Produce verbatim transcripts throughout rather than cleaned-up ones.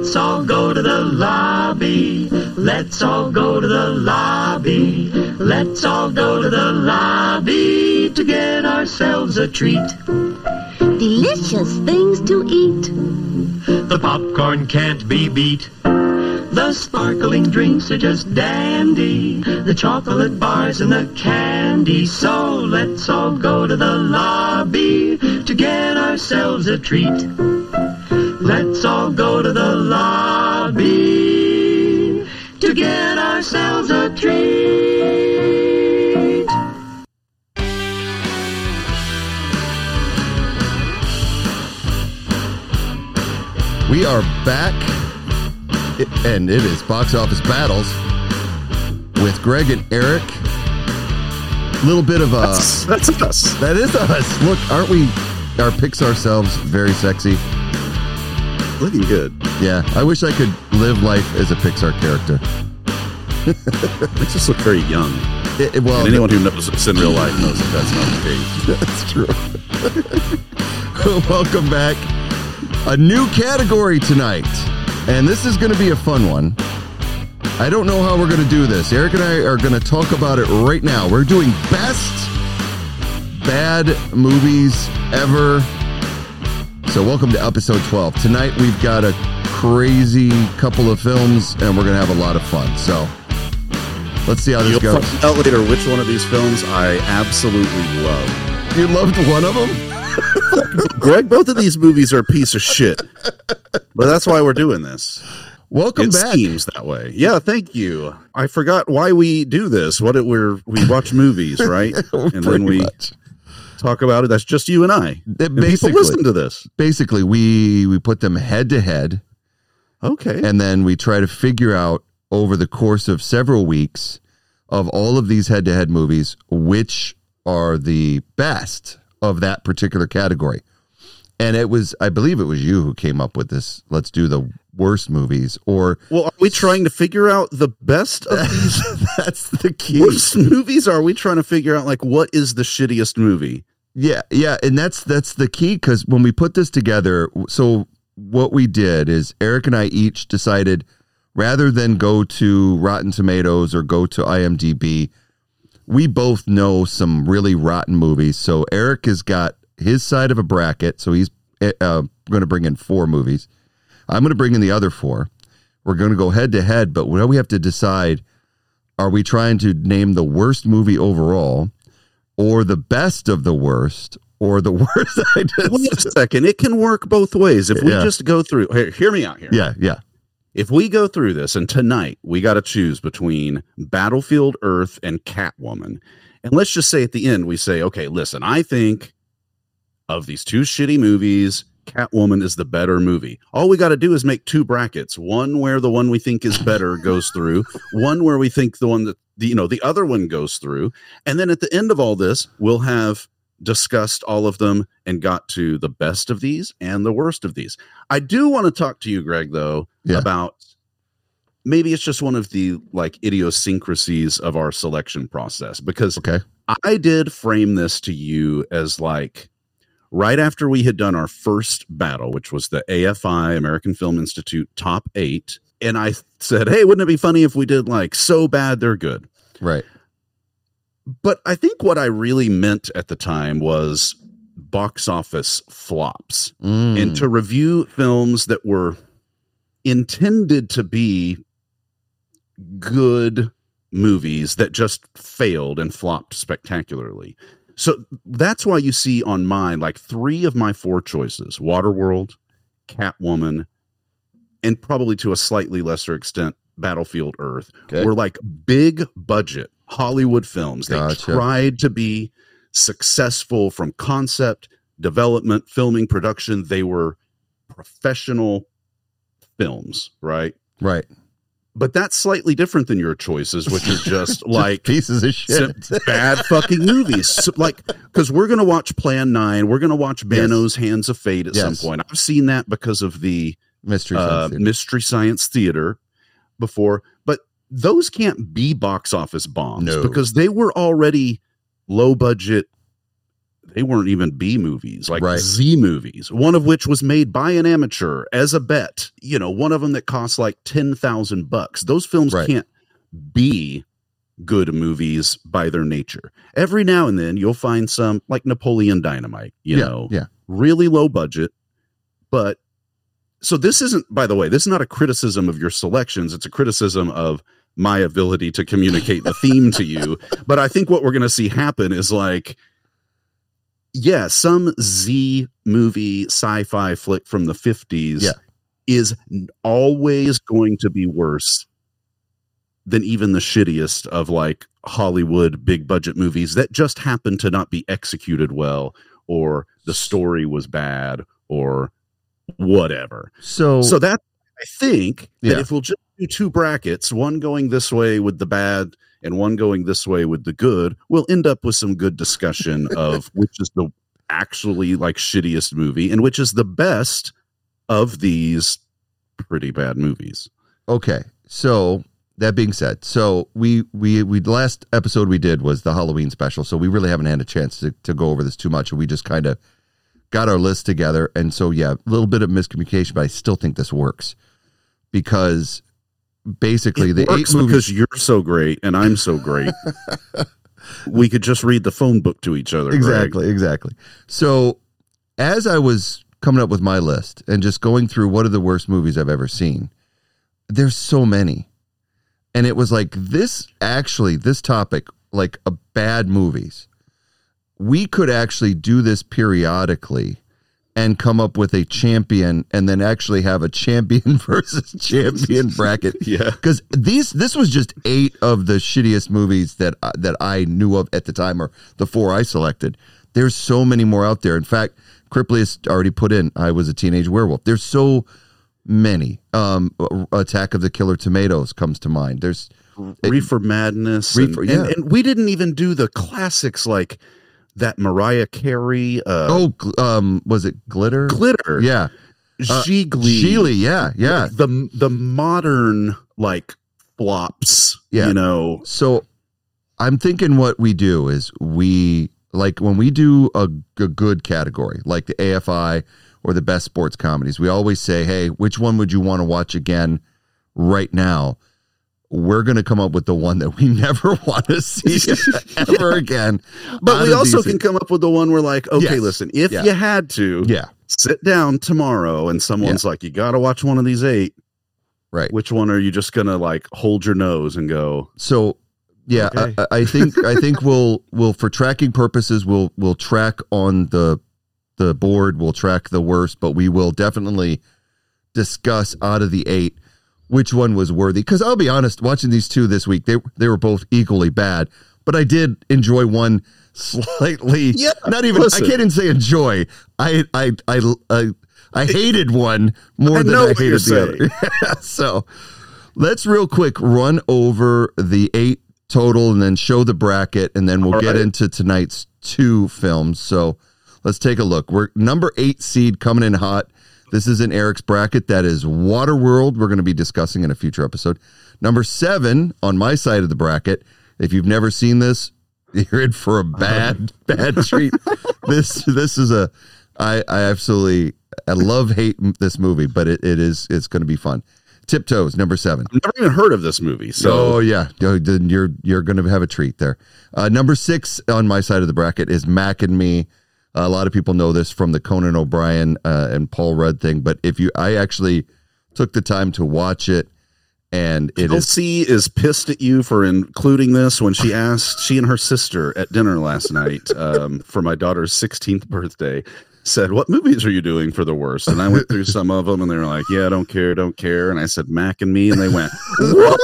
Let's all go to the lobby. Let's all go to the lobby. Let's all go to the lobby to get ourselves a treat. Delicious things to eat. The popcorn can't be beat. The sparkling drinks are just dandy. The chocolate bars and the candy. So let's all go to the lobby to get ourselves a treat. Let's all go to the lobby to get ourselves a treat. We are back, and it is Box Office Battles with Greg and Eric. A little bit of a... That's, that's us. That is us. Look, aren't we, our picks ourselves very sexy? Looking good. Yeah, I wish I could live life as a Pixar character. They just look very young. It, it, well, and anyone who knows us in real life knows that that's not the case. That's true. Welcome back. A new category tonight, and this is going to be a fun one. I don't know how we're going to do this. Eric and I are going to talk about it right now. We're doing best bad movies ever. So welcome to episode twelve. Tonight we've got a crazy couple of films, and we're going to have a lot of fun. So let's see how this You'll goes. find out later which one of these films I absolutely love. You loved one of them? Greg, both of these movies are a piece of shit, but that's why we're doing this. Welcome it back. It seems that way. Yeah, thank you. I forgot why we do this. What it we're we watch movies, right? And then we much. talk about it. That's just you and I. It and people listen to this. Basically, we we put them head to head. Okay, and then we try to figure out over the course of several weeks of all of these head to head movies which are the best of that particular category. And it was, I believe it was you who came up with this. Let's do the worst movies. Or, well, are we trying to figure out the best of these? That's the key. Worst movies? Or are we trying to figure out like what is the shittiest movie? Yeah, yeah, and that's that's the key, because when we put this together, so what we did is Eric and I each decided, rather than go to Rotten Tomatoes or go to IMDb, we both know some really rotten movies. So Eric has got his side of a bracket, so he's uh, going to bring in four movies. I'm going to bring in the other four. We're going to go head to head, but now we have to decide, are we trying to name the worst movie overall, or the best of the worst, or the worst? I just... Wait a second. It can work both ways. If we yeah. just go through, here, hear me out here. Yeah, yeah. If we go through this, and tonight we got to choose between Battlefield Earth and Catwoman, and let's just say at the end we say, okay, listen, I think of these two shitty movies, Catwoman is the better movie. All we got to do is make two brackets: one where the one we think is better goes through, one where we think the one that the you know the other one goes through, and then at the end of all this, we'll have discussed all of them and got to the best of these and the worst of these. I do want to talk to you, Greg, though, yeah. about maybe it's just one of the like idiosyncrasies of our selection process, because okay. I did frame this to you as like right after we had done our first battle, which was the A F I, American Film Institute top eight. And I said, hey, wouldn't it be funny if we did like so bad they're good? Right. But I think what I really meant at the time was box office flops, mm. and to review films that were intended to be good movies that just failed and flopped spectacularly. So that's why you see on mine, like three of my four choices, Waterworld, Catwoman, and probably to a slightly lesser extent, Battlefield Earth, okay. were like big budget Hollywood films. They gotcha. tried to be successful from concept, development, filming, production. They were professional films, right? Right. But that's slightly different than your choices, which are just like just pieces of shit, bad fucking movies. So, like, because we're going to watch Plan nine, we're going to watch Bano's yes. Hands of Fate at yes. some point. I've seen that because of the Mystery uh, Science Theater. Mystery Science Theater before, but those can't be box office bombs no. because they were already low budget they weren't even B movies, like Right. Z movies, one of which was made by an amateur as a bet. You know, one of them that cost like ten thousand bucks. Those films Right. can't be good movies by their nature. Every now and then you'll find some like Napoleon Dynamite, you Yeah, know, yeah. really low budget. But so this isn't, by the way, this is not a criticism of your selections. It's a criticism of my ability to communicate the theme to you. But I think what we're going to see happen is like, yeah, some Z movie sci-fi flick from the fifties Yeah. is always going to be worse than even the shittiest of like Hollywood big budget movies that just happen to not be executed well, or the story was bad, or whatever. So, So that I think that Yeah. if we'll just do two brackets, one going this way with the bad and one going this way with the good, we'll end up with some good discussion of which is the actually like shittiest movie and which is the best of these pretty bad movies. okay. So that being said, so we, we, we, the last episode we did was the Halloween special. So we really haven't had a chance to, to go over this too much. We just kind of got our list together. And so, yeah, a little bit of miscommunication, but I still think this works because basically It the works eight movies. because you're so great and I'm so great. We could just read the phone book to each other. Greg. Exactly, exactly. So as I was coming up with my list and just going through what are the worst movies I've ever seen, there's so many. And it was like this, actually, this topic, like a bad movies, we could actually do this periodically and come up with a champion and then actually have a champion versus champion bracket. Yeah. Because these, this was just eight of the shittiest movies that uh, that I knew of at the time, or the four I selected. There's so many more out there. In fact, Cripley has already put in I Was a Teenage Werewolf. There's so many. Um, Attack of the Killer Tomatoes comes to mind. There's Reefer Madness. Reefer, and, yeah. and, and we didn't even do the classics like that Mariah Carey. Uh, oh, gl- um, was it Glitter? Glitter. Yeah, uh, Gigli. Geely. Yeah, yeah. Like the the modern like flops. Yeah. You know. So I'm thinking what we do is we like when we do a, a good category like the A F I or the best sports comedies, we always say, hey, which one would you want to watch again right now? We're going to come up with the one that we never want to see ever again. But out we of also these- can come up with the one where like, okay, Yes. listen, if Yeah. you had to Yeah, sit down tomorrow and someone's like, you got to watch one of these eight, right. which one are you just going to like hold your nose and go, So yeah, Okay. I, I think I think we'll we'll for tracking purposes we'll we'll track on the the board. We'll track the worst, but we will definitely discuss out of the eight which one was worthy. Because I'll be honest, watching these two this week, they they were both equally bad. But I did enjoy one slightly. Yeah, not even. listen. I can't even say enjoy. I I I I, I hated one more I than know I what hated you're the other. So let's real quick run over the eight total and then show the bracket, and then we'll All get right. into tonight's two films. So let's take a look. We're number eight seed coming in hot. This is in Eric's bracket. That is Waterworld. We're going to be discussing in a future episode. Number seven on my side of the bracket. If you've never seen this, you're in for a bad, bad treat. This this is a I I absolutely I love hate this movie, but it, it is it's going to be fun. Tiptoes, number seven. I've never even heard of this movie. So Oh yeah, Oh, then you're you're going to have a treat there. Uh, number six on my side of the bracket is Mac and Me. A lot of people know this from the Conan O'Brien uh, and Paul Rudd thing, but if you, I actually took the time to watch it, and it is Elsie is pissed at you for including this when she asked, she and her sister at dinner last night um, for my daughter's sixteenth birthday, said, what movies are you doing for the worst? And I went through some of them and they were like, yeah, don't care, don't care. And I said, Mac and Me. And they went, what?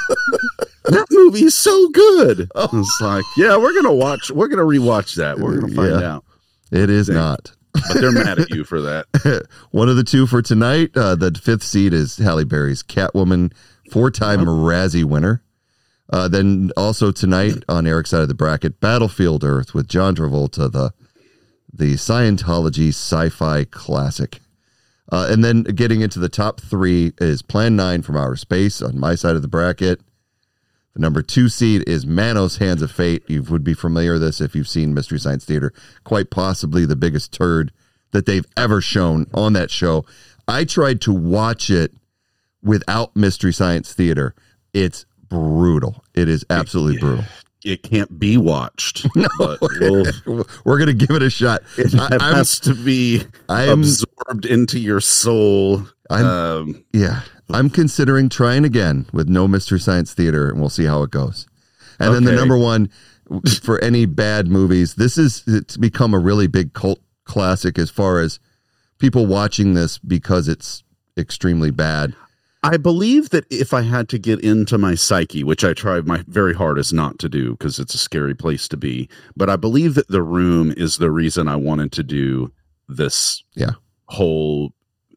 That movie is so good. I was like, yeah, we're going to watch, we're going to rewatch that. We're going to find Yeah. out. it is Dang. not. But they're mad at you for that. One of the two for tonight. Uh, the fifth seed is Halle Berry's Catwoman, four-time Razzie winner. Uh, then also tonight on Eric's side of the bracket, Battlefield Earth with John Travolta, the the Scientology sci-fi classic. Uh, and then getting into the top three is Plan nine from Outer Space on my side of the bracket. The number two seed is Manos Hands of Fate. You would be familiar with this if you've seen Mystery Science Theater. Quite possibly the biggest turd that they've ever shown on that show. I tried to watch it without Mystery Science Theater. It's brutal. It is absolutely it, brutal. It can't be watched. No, but we'll, we're going to give it a shot. It I, has to be I'm, absorbed into your soul. I'm, um, yeah. I'm considering trying again with no Mystery Science Theater, and we'll see how it goes. And okay. then the number one for any bad movies, this is it's become a really big cult classic as far as people watching this because it's extremely bad. I believe that if I had to get into my psyche, which I try my very hardest not to do because it's a scary place to be, but I believe that The Room is the reason I wanted to do this yeah. whole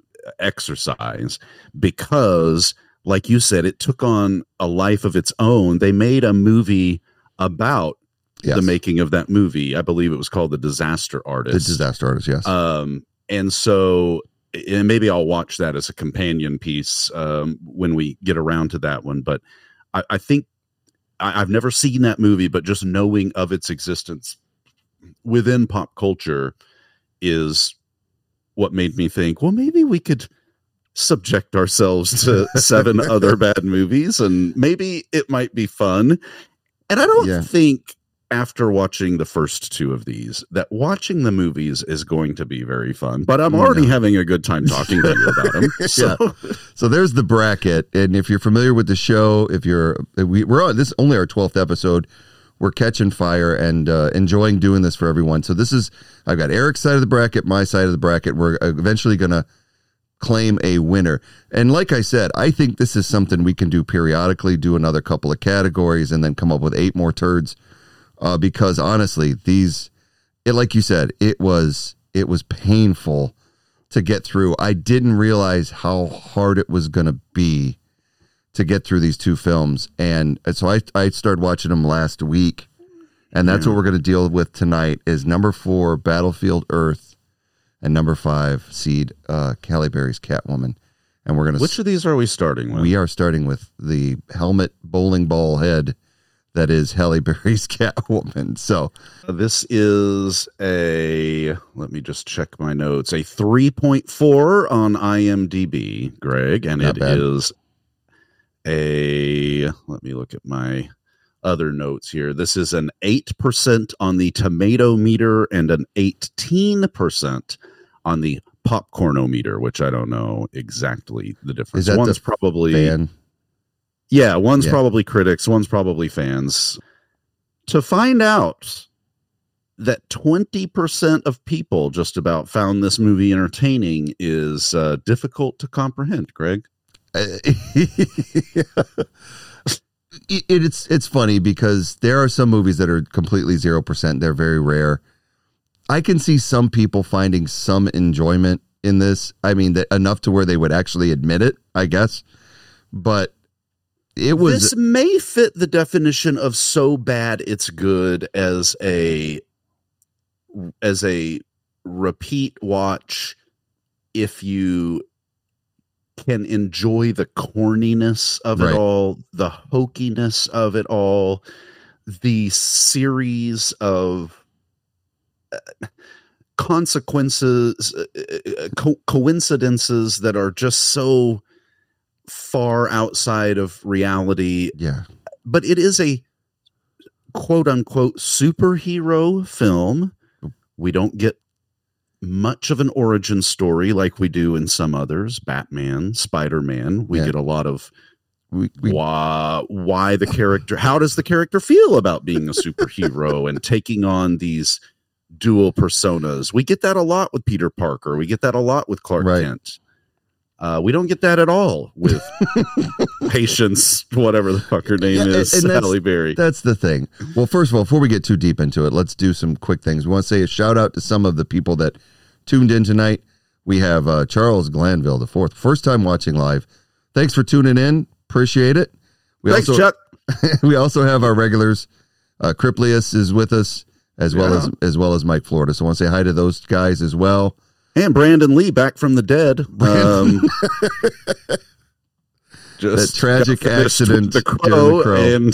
exercise, because like you said, it took on a life of its own. They made a movie about yes. the making of that movie. I believe it was called The Disaster Artist. The Disaster Artist, yes. Um, and so and maybe I'll watch that as a companion piece um, when we get around to that one. But I, I think I, I've never seen that movie, but just knowing of its existence within pop culture is what made me think, well, maybe we could subject ourselves to seven other bad movies and maybe it might be fun. And I don't yeah. think after watching the first two of these that watching the movies is going to be very fun, but I'm already no. having a good time talking to you about them. So, yeah. so there's the bracket. And if you're familiar with the show, if you're, we, we're on this is only our twelfth episode, we're catching fire and uh, enjoying doing this for everyone. So this is, I've got Eric's side of the bracket, my side of the bracket. We're eventually going to claim a winner. And like I said, I think this is something we can do periodically, do another couple of categories and then come up with eight more turds. Uh, because honestly, these, it, like you said, it was, it was painful to get through. I didn't realize how hard it was going to be to get through these two films. And so I, I started watching them last week, and that's yeah. what we're going to deal with tonight is number four, Battlefield Earth, and number five seed, uh, Halle Berry's Catwoman. And we're going to, which of these are we starting with? We are starting with the helmet bowling ball head that is Halle Berry's Catwoman. So this is a, let me just check my notes, a three point four on IMDb, Greg, and Not it bad. is a, let me look at my other notes here. This is an eight percent on the tomato meter and an eighteen percent on the popcornometer, which I don't know exactly the difference. Is that One's the probably fan? Yeah, one's yeah. probably critics, one's probably fans. To find out that twenty percent of people just about found this movie entertaining is uh, difficult to comprehend, Greg. Uh, it, it's it's funny because there are some movies that are completely zero percent. They're very rare. I can see some people finding some enjoyment in this. I mean, that enough to where they would actually admit it, I guess. But it was. This may fit the definition of so bad it's good as a as a repeat watch if you can enjoy the corniness of Right. it all, the hokiness of it all, the series of uh, consequences, uh, co- coincidences that are just so far outside of reality. Yeah. But it is a quote unquote superhero film. We don't get much of an origin story like we do in some others, Batman, Spider-Man. We Yeah. get a lot of We, we, why, why the character, how does the character feel about being a superhero and taking on these dual personas? We get that a lot with Peter Parker. We get that a lot with Clark Right. Kent. Uh, we don't get that at all with Patience, whatever the fuck her name Yeah, is, and that's- Halle Berry. That's the thing. Well, first of all, before we get too deep into it, let's do some quick things. We want to say a shout out to some of the people that tuned in tonight. We have uh, Charles Glanville the fourth, first time watching live. Thanks for tuning in. Appreciate it. We Thanks, also, Chuck. we also have our regulars. Uh, Criplius is with us as well Yeah. as as well as Mike Florida. So I want to say hi to those guys as well. And Brandon Lee back from the dead. Um, Just that tragic got finished accident. with The during Crow, The Crow. and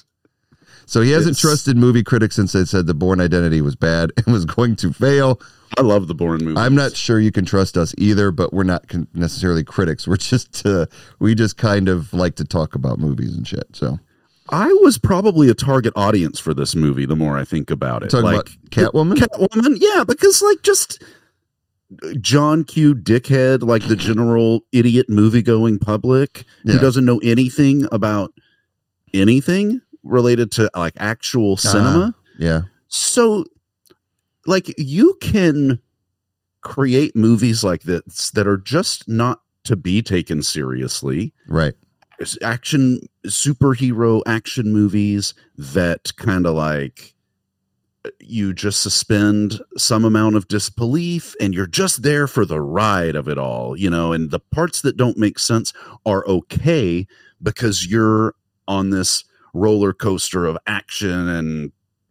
So he hasn't it's- trusted movie critics since they said the Bourne Identity was bad and was going to fail. I love the Bourne movies. I'm not sure you can trust us either, but we're not con- necessarily critics. We're just uh, we just kind of like to talk about movies and shit. So I was probably a target audience for this movie. The more I think about it, talking like about Catwoman. Catwoman, yeah, because like just John Q. Dickhead, like the general idiot movie going public Yeah. who doesn't know anything about anything related to like actual cinema. Yeah, So, like, you can create movies like this that are just not to be taken seriously. right. It's action, superhero action movies that kind of like you just suspend some amount of disbelief and you're just there for the ride of it all, you know, and the parts that don't make sense are okay because you're on this roller coaster of action and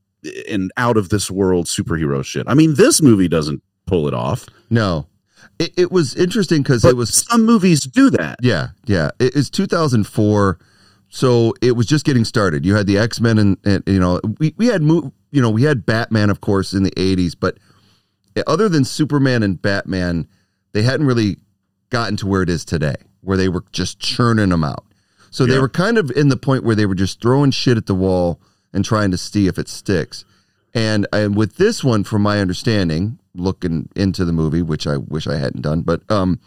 and out of this world superhero shit. I mean, this movie doesn't pull it off. No, it, it was interesting because But it was some movies do that. yeah, yeah. It is two thousand four, so it was just getting started. You had the X-Men, and, and you know we we had mo- you know we had Batman, of course, in the eighties, but other than Superman and Batman, they hadn't really gotten to where it is today, where they were just churning them out. So they Yeah. were kind of in the point where they were just throwing shit at the wall and trying to see if it sticks. And, and with this one, from my understanding, looking into the movie, which I wish I hadn't done, but um,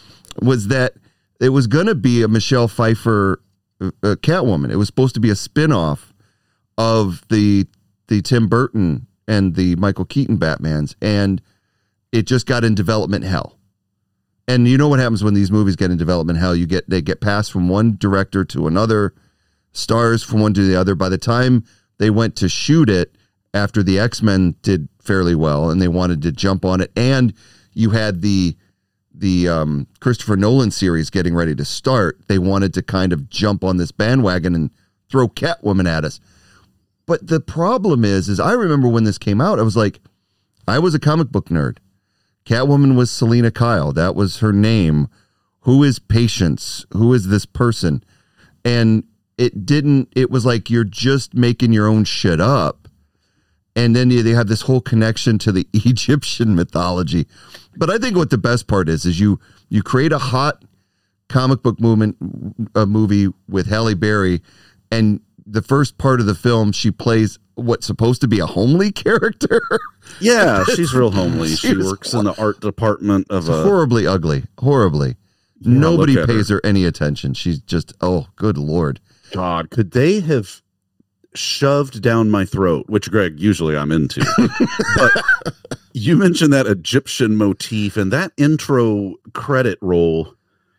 was that it was going to be a Michelle Pfeiffer uh, Catwoman. It was supposed to be a spinoff of the the Tim Burton and the Michael Keaton Batmans, and it just got in development hell. And you know what happens when these movies get in development hell? You get they get passed from one director to another, stars from one to the other. By the time they went to shoot it, after the X-Men did fairly well, and they wanted to jump on it, and you had the the um, Christopher Nolan series getting ready to start, they wanted to kind of jump on this bandwagon and throw Catwoman at us. But the problem is, is I remember when this came out, I was like, I was a comic book nerd. Catwoman was Selena Kyle. That was her name. Who is Patience? Who is this person? And it didn't, it was like you're just making your own shit up. And then they have this whole connection to the Egyptian mythology. But I think what the best part is, is you you create a hot comic book movement, a movie with Halle Berry, and the first part of the film, she plays what's supposed to be a homely character. Yeah, she's real homely. She She's works in the art department of a. horribly ugly, horribly. Nobody look at pays her. any attention. She's just, oh, good Lord. God, could they have shoved down my throat, which, Greg, usually I'm into. But you mentioned that Egyptian motif, and that intro credit roll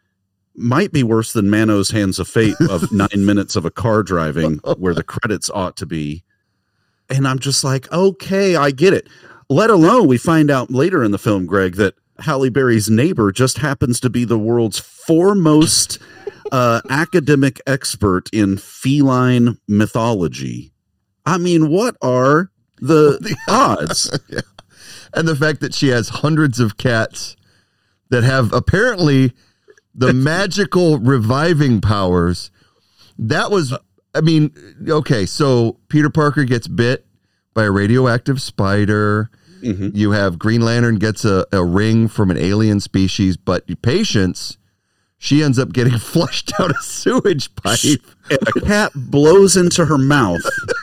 might be worse than Mano's Hands of Fate of nine minutes of a car driving where the credits ought to be. And I'm just like, okay, I get it. Let alone we find out later in the film, Greg, that Halle Berry's neighbor just happens to be the world's foremost uh, academic expert in feline mythology. I mean, what are the, the odds? Yeah. And the fact that she has hundreds of cats that have apparently the magical reviving powers. That was, I mean, okay, so Peter Parker gets bit by a radioactive spider. Mm-hmm. You have Green Lantern gets a, a ring from an alien species, but Patience, she ends up getting flushed out a sewage pipe. And a cat blows into her mouth.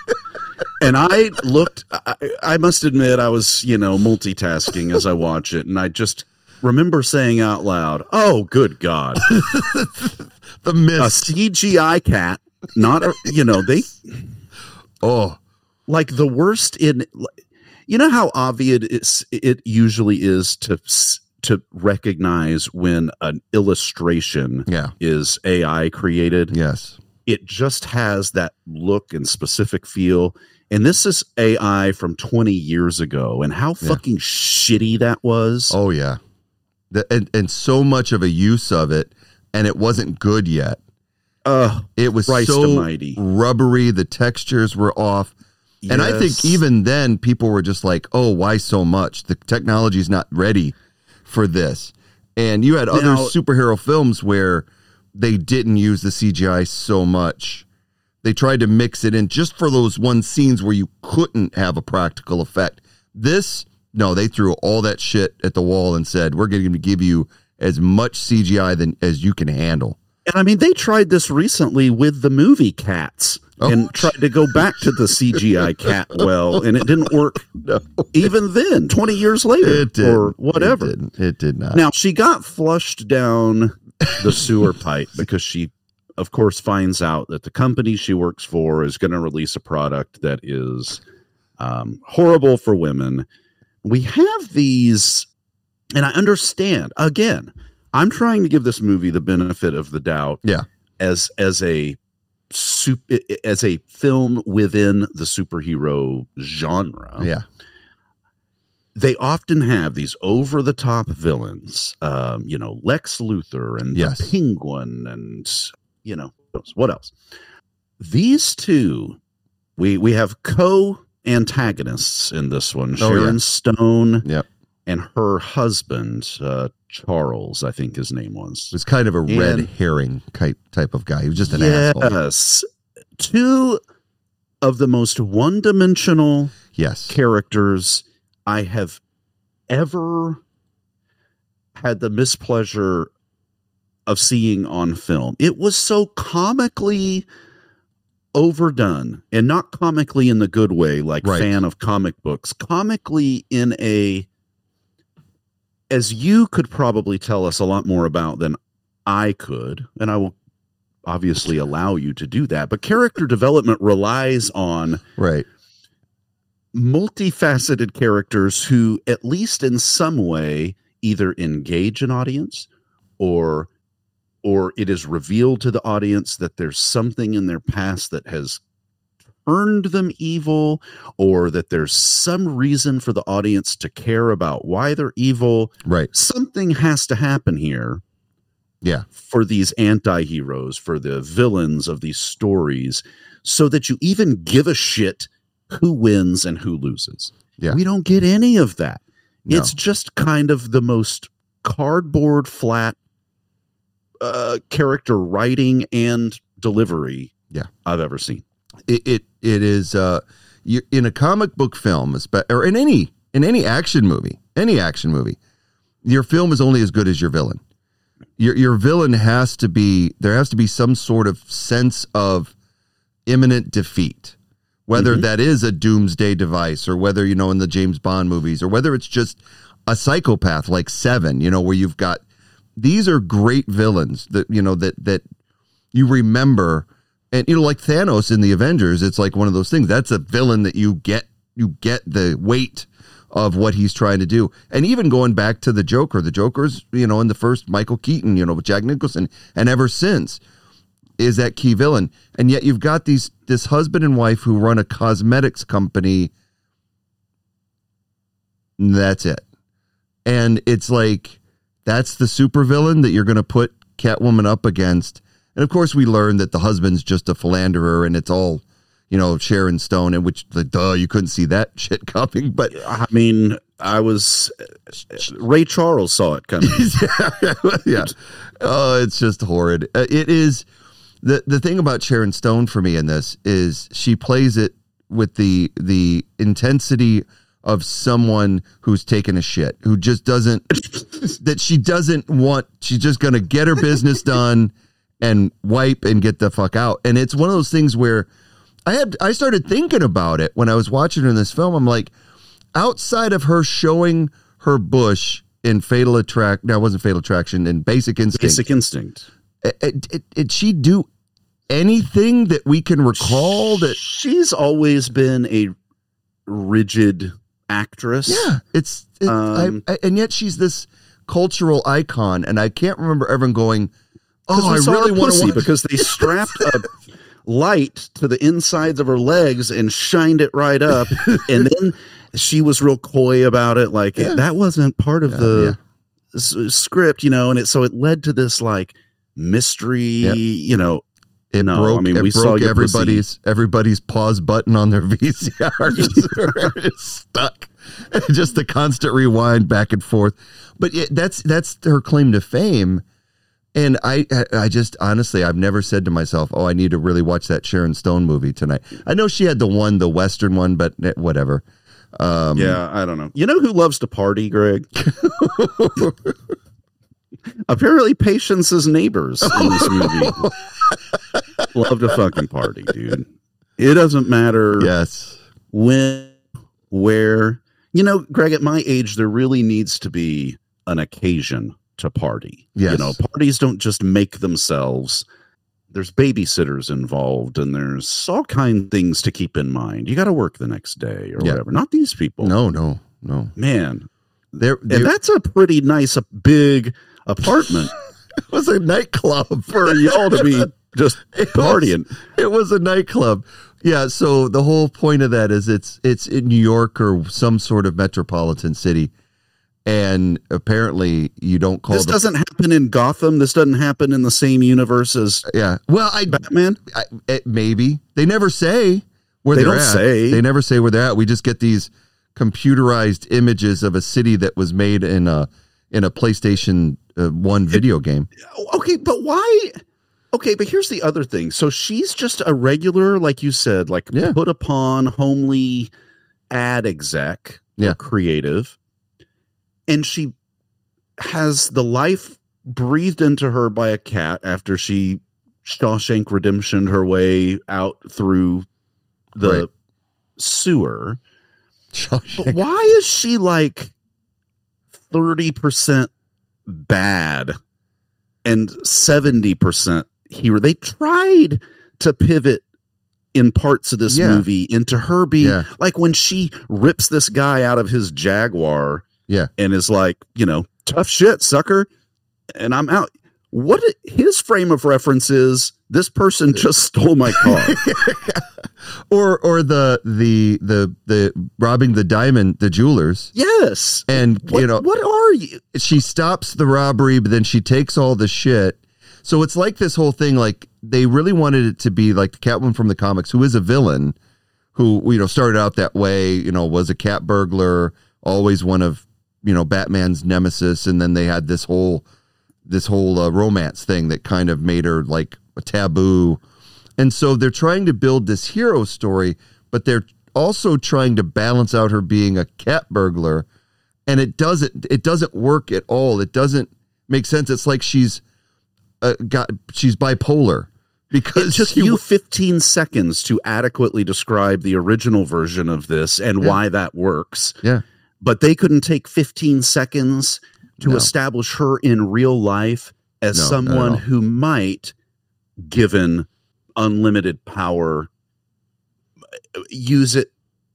And I looked, I, I must admit, I was, you know, multitasking as I watch it. And I just remember saying out loud, oh, good God. The mist. A C G I cat, not a, you know, they, oh, like the worst in, you know how obvious it's, it usually is to to recognize when an illustration yeah. is A I created. Yes. It just has that look and specific feel. And this is A I from twenty years ago, and how Yeah. fucking shitty that was. Oh, yeah. The, and, and so much of a use of it, and it wasn't good yet. Uh, It was Christ so almighty. rubbery. The textures were off. And I think yes. even then, people were just like, oh, why so much? The technology's not ready for this. And you had other Now- superhero films where they didn't use the C G I so much. They tried to mix it in just for those one scenes where you couldn't have a practical effect. This, no, they threw all that shit at the wall and said, we're going to give you as much C G I than as you can handle. And I mean, they tried this recently with the movie Cats oh. and tried to go back to the C G I cat well, and it didn't work no. even then, twenty years later it did. or whatever. It, didn't. It did not. Now, she got flushed down the sewer pipe because she, of course, finds out that the company she works for is going to release a product that is um, horrible for women. We have these, and I understand, again, I'm trying to give this movie the benefit of the doubt. Yeah. As as a as a film within the superhero genre. Yeah. They often have these over the top villains. Um, you know, Lex Luthor and yes. the Penguin and you know, what else? These two, we we have co-antagonists in this one. Oh, Sharon yeah. Stone. Yep. And her husband, uh, Charles, I think his name was. It was kind of a and, red herring type type of guy. He was just an yes, asshole. Yes. Two of the most one-dimensional yes. characters I have ever had the mispleasure of seeing on film. It was so comically overdone, and not comically in the good way, like right. fan of comic books, comically in a, as you could probably tell us a lot more about than I could, and I will obviously allow you to do that, but character development relies on right. multifaceted characters who, at least in some way, either engage an audience or or it is revealed to the audience that there's something in their past that has turned them evil, or that there's some reason for the audience to care about why they're evil. Right. Something has to happen here. Yeah. For these anti-heroes, for the villains of these stories, so that you even give a shit who wins and who loses. Yeah. We don't get any of that. No. It's just kind of the most cardboard flat uh, character writing and delivery yeah. I've ever seen. It it, it is uh, you, in a comic book film, or in any in any action movie, any action movie, your film is only as good as your villain. Your your villain has to be, there has to be some sort of sense of imminent defeat, whether mm-hmm. that is a doomsday device, or whether, you know, in the James Bond movies, or whether it's just a psychopath like Seven, you know, where you've got, these are great villains that, you know, that that you remember. And, you know, like Thanos in the Avengers, it's like one of those things. That's a villain that you get, you get the weight of what he's trying to do. And even going back to the Joker, the Joker's, you know, in the first Michael Keaton, you know, with Jack Nicholson, and ever since is that key villain. And yet you've got these, this husband and wife who run a cosmetics company. That's it. And it's like, that's the supervillain that you're going to put Catwoman up against. And of course, we learn that the husband's just a philanderer, and it's all, you know, Sharon Stone, and which, like, duh, you couldn't see that shit coming. But I mean, I was, Ray Charles saw it coming. yeah. Oh, it's just horrid. Uh, it is. The, the thing about Sharon Stone for me in this is she plays it with the the intensity of someone who's taken a shit, who just doesn't, that she doesn't want, she's just going to get her business done and wipe and get the fuck out. And it's one of those things where I had, I started thinking about it when I was watching her in this film. I'm like, outside of her showing her bush in Fatal Attract, no, it wasn't Fatal Attraction, in Basic Instinct. Basic Instinct. Did she do anything that we can recall? That she's always been a rigid actress. Yeah, it's, it, um, I, I, and yet she's this cultural icon, and I can't remember ever going, oh, I really want to watch, because they strapped a light to the insides of her legs and shined it right up, and then she was real coy about it, like yeah. that wasn't part of yeah, the yeah. s- script, you know, and it so it led to this like mystery, yep. you know. It no, broke. I mean, it we broke saw everybody's pussy. everybody's pause button on their V C R. Just stuck. Just the constant rewind back and forth. But it, that's that's her claim to fame. And I, I just honestly, I've never said to myself, "Oh, I need to really watch that Sharon Stone movie tonight." I know she had the one, the Western one, but whatever. Um, yeah, I don't know. You know who loves to party, Greg? Apparently, Patience's neighbors in this movie love to fucking party, dude. It doesn't matter. Yes. When, where, you know, Greg, at my age, there really needs to be an occasion to party. Yes. You know, parties don't just make themselves. There's babysitters involved, and there's all kind of things to keep in mind. You got to work the next day or Yeah. whatever. Not these people. No, no, no. Man. There, And that's a pretty nice, a big apartment it was a nightclub for y'all to be just partying. It was a nightclub. Yeah. So the whole point of that is it's it's in New York or some sort of metropolitan city. And apparently you don't call This the, doesn't happen in Gotham. This doesn't happen in the same universe as yeah. Well, I, Batman. I it, maybe they never say where They they're don't at. say. They never say where they're at. We just get these computerized images of a city that was made in a in a PlayStation uh, one video game. Okay, but why? Okay, but here's the other thing. So she's just a regular, like you said, like Yeah. put upon homely ad exec, or Yeah. creative, and she has the life breathed into her by a cat after she Shawshank Redemption her way out through the Right. sewer. But Shawshank. why is she like thirty percent bad and seventy percent hero? They tried to pivot in parts of this Yeah. movie into her being Yeah. like when she rips this guy out of his Jaguar Yeah. and is like, you know, tough shit, sucker, and I'm out. What it- his frame of reference is, this person just stole my car. or or the the the the robbing the diamond the jewelers Yes. and What, you know what are you? she stops the robbery but then she takes all the shit. So it's like this whole thing, like they really wanted it to be like the Catwoman from the comics, who is a villain, who you know started out that way, you know, was a cat burglar, always one of you know Batman's nemesis, and then they had this whole this whole uh, romance thing that kind of made her like a taboo. And so they're trying to build this hero story, but they're also trying to balance out her being a cat burglar, and it doesn't it doesn't work at all. It doesn't make sense. It's like she's uh, got she's bipolar because It took she- you fifteen seconds to adequately describe the original version of this and Yeah. why that works. yeah But they couldn't take fifteen seconds to No. establish her in real life as No, not at someone all. who might, given unlimited power, use it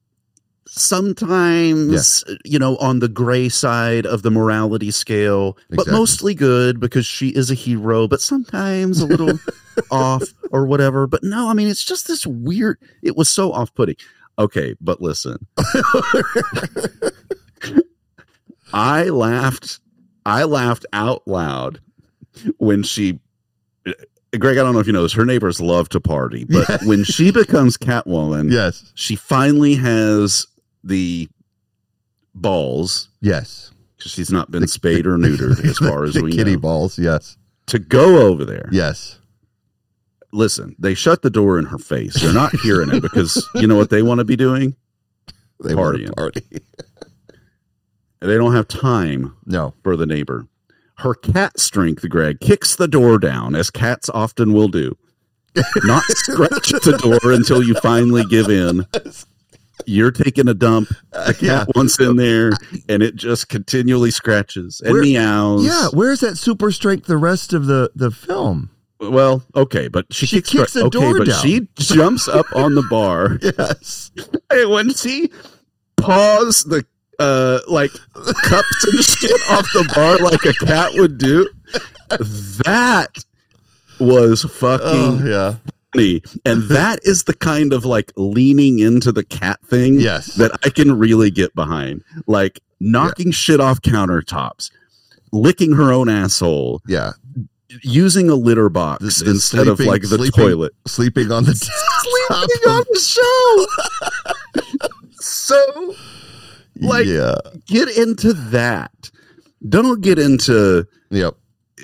sometimes, you know, on the gray side of the morality scale, but Exactly. mostly good because she is a hero, but sometimes a little off or whatever. But no, I mean, it's just this weird, it was so off-putting. Okay, but listen. I laughed. I laughed out loud when she, Greg, I don't know if you know this, her neighbors love to party, but Yeah. when she becomes Catwoman, yes she finally has the balls, yes because she's not been spayed or neutered as far as the we kitty know, balls. Yes to go over there. yes Listen, they shut the door in her face. They're not hearing it because you know what they want to be doing? they want to Partying. party. They don't have time No. for the neighbor. Her cat strength, Greg, kicks the door down, as cats often will do. Not scratch at the door until you finally give in. You're taking a dump. The cat yeah. wants in there, and it just continually scratches and Where- meows. Yeah, where's that super strength the rest of the, the film? Well, okay, but she, She kicks, kicks the okay, door but down. she jumps up on the bar. Yes. And when she paws the uh like cups and shit off the bar like a cat would do, that was fucking Oh, yeah. funny. And that is the kind of like leaning into the cat thing Yes. that I can really get behind. Like knocking shit off countertops, licking her own asshole, Yeah. using a litter box The- the instead of sleeping- like the sleeping- toilet. Sleeping on the top Sleeping on of- the show. So like yeah. get into that. Don't get into Yep.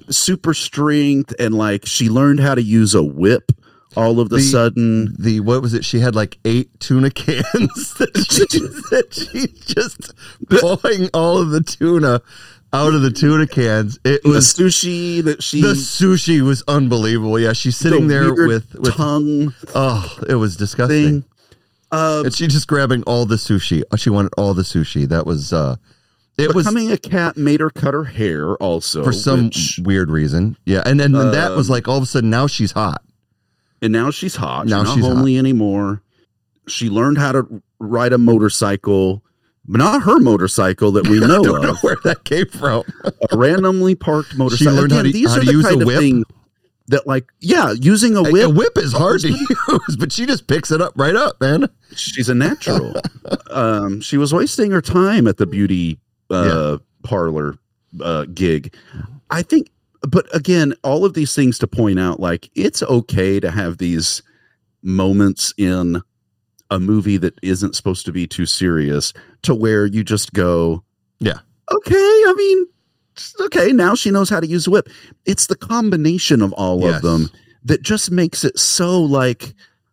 super strength, and like she learned how to use a whip all of the, the sudden. The what was it? She had like eight tuna cans that she, that she just pulling all of the tuna out of the tuna cans. It The was sushi that she the sushi was unbelievable. Yeah, she's sitting the there weird with with tongue oh, it was disgusting. thing. Uh, And she just grabbing all the sushi. She wanted all the sushi. That was uh it was becoming a cat made her cut her hair also for some which- weird reason. Yeah, and then Uh, that was like all of a sudden now she's hot. and now she's hot. Now she's not she's homely anymore. She learned how to ride a motorcycle, but not her motorcycle that we know I don't know of. where that came from. A randomly parked motorcycle. learned how Again, to- these how are to the use a kind of whip? thing that, like, yeah, using a A- whip. A whip is hard to use, but she just picks it up right up, man. She's a natural. um, she was wasting her time at the beauty uh, parlor uh, gig. I think, but again, all of these things to point out, like, it's okay to have these moments in a movie that isn't supposed to be too serious, to where you just go, Yeah. okay, I mean, okay, now she knows how to use a whip. It's the combination of all Yes. of them that just makes it so, like,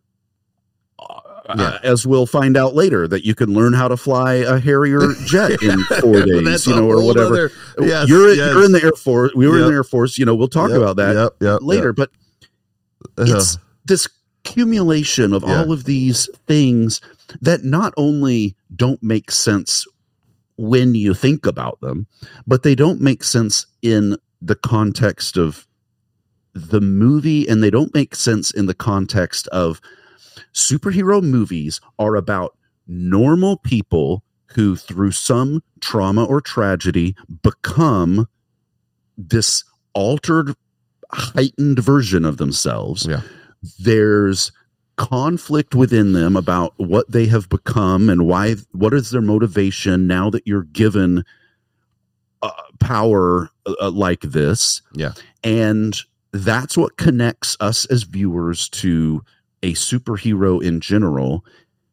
uh, Yeah. as we'll find out later, that you can learn how to fly a Harrier jet in four days, That's you a know, or whole whatever. other- yes, you're, yes. you're in the Air Force. We were in Yep. the Air Force. You know, we'll talk Yep, about that yep, yep, later, yep. but it's this accumulation of Yeah. all of these things that not only don't make sense when you think about them, but they don't make sense in the context of the movie, and they don't make sense in the context of superhero movies are about normal people who, through some trauma or tragedy, become this altered, heightened version of themselves. Yeah. There's conflict within them about what they have become and why, what is their motivation now that you're given uh, power uh, like this. Yeah. And that's what connects us as viewers to a superhero in general.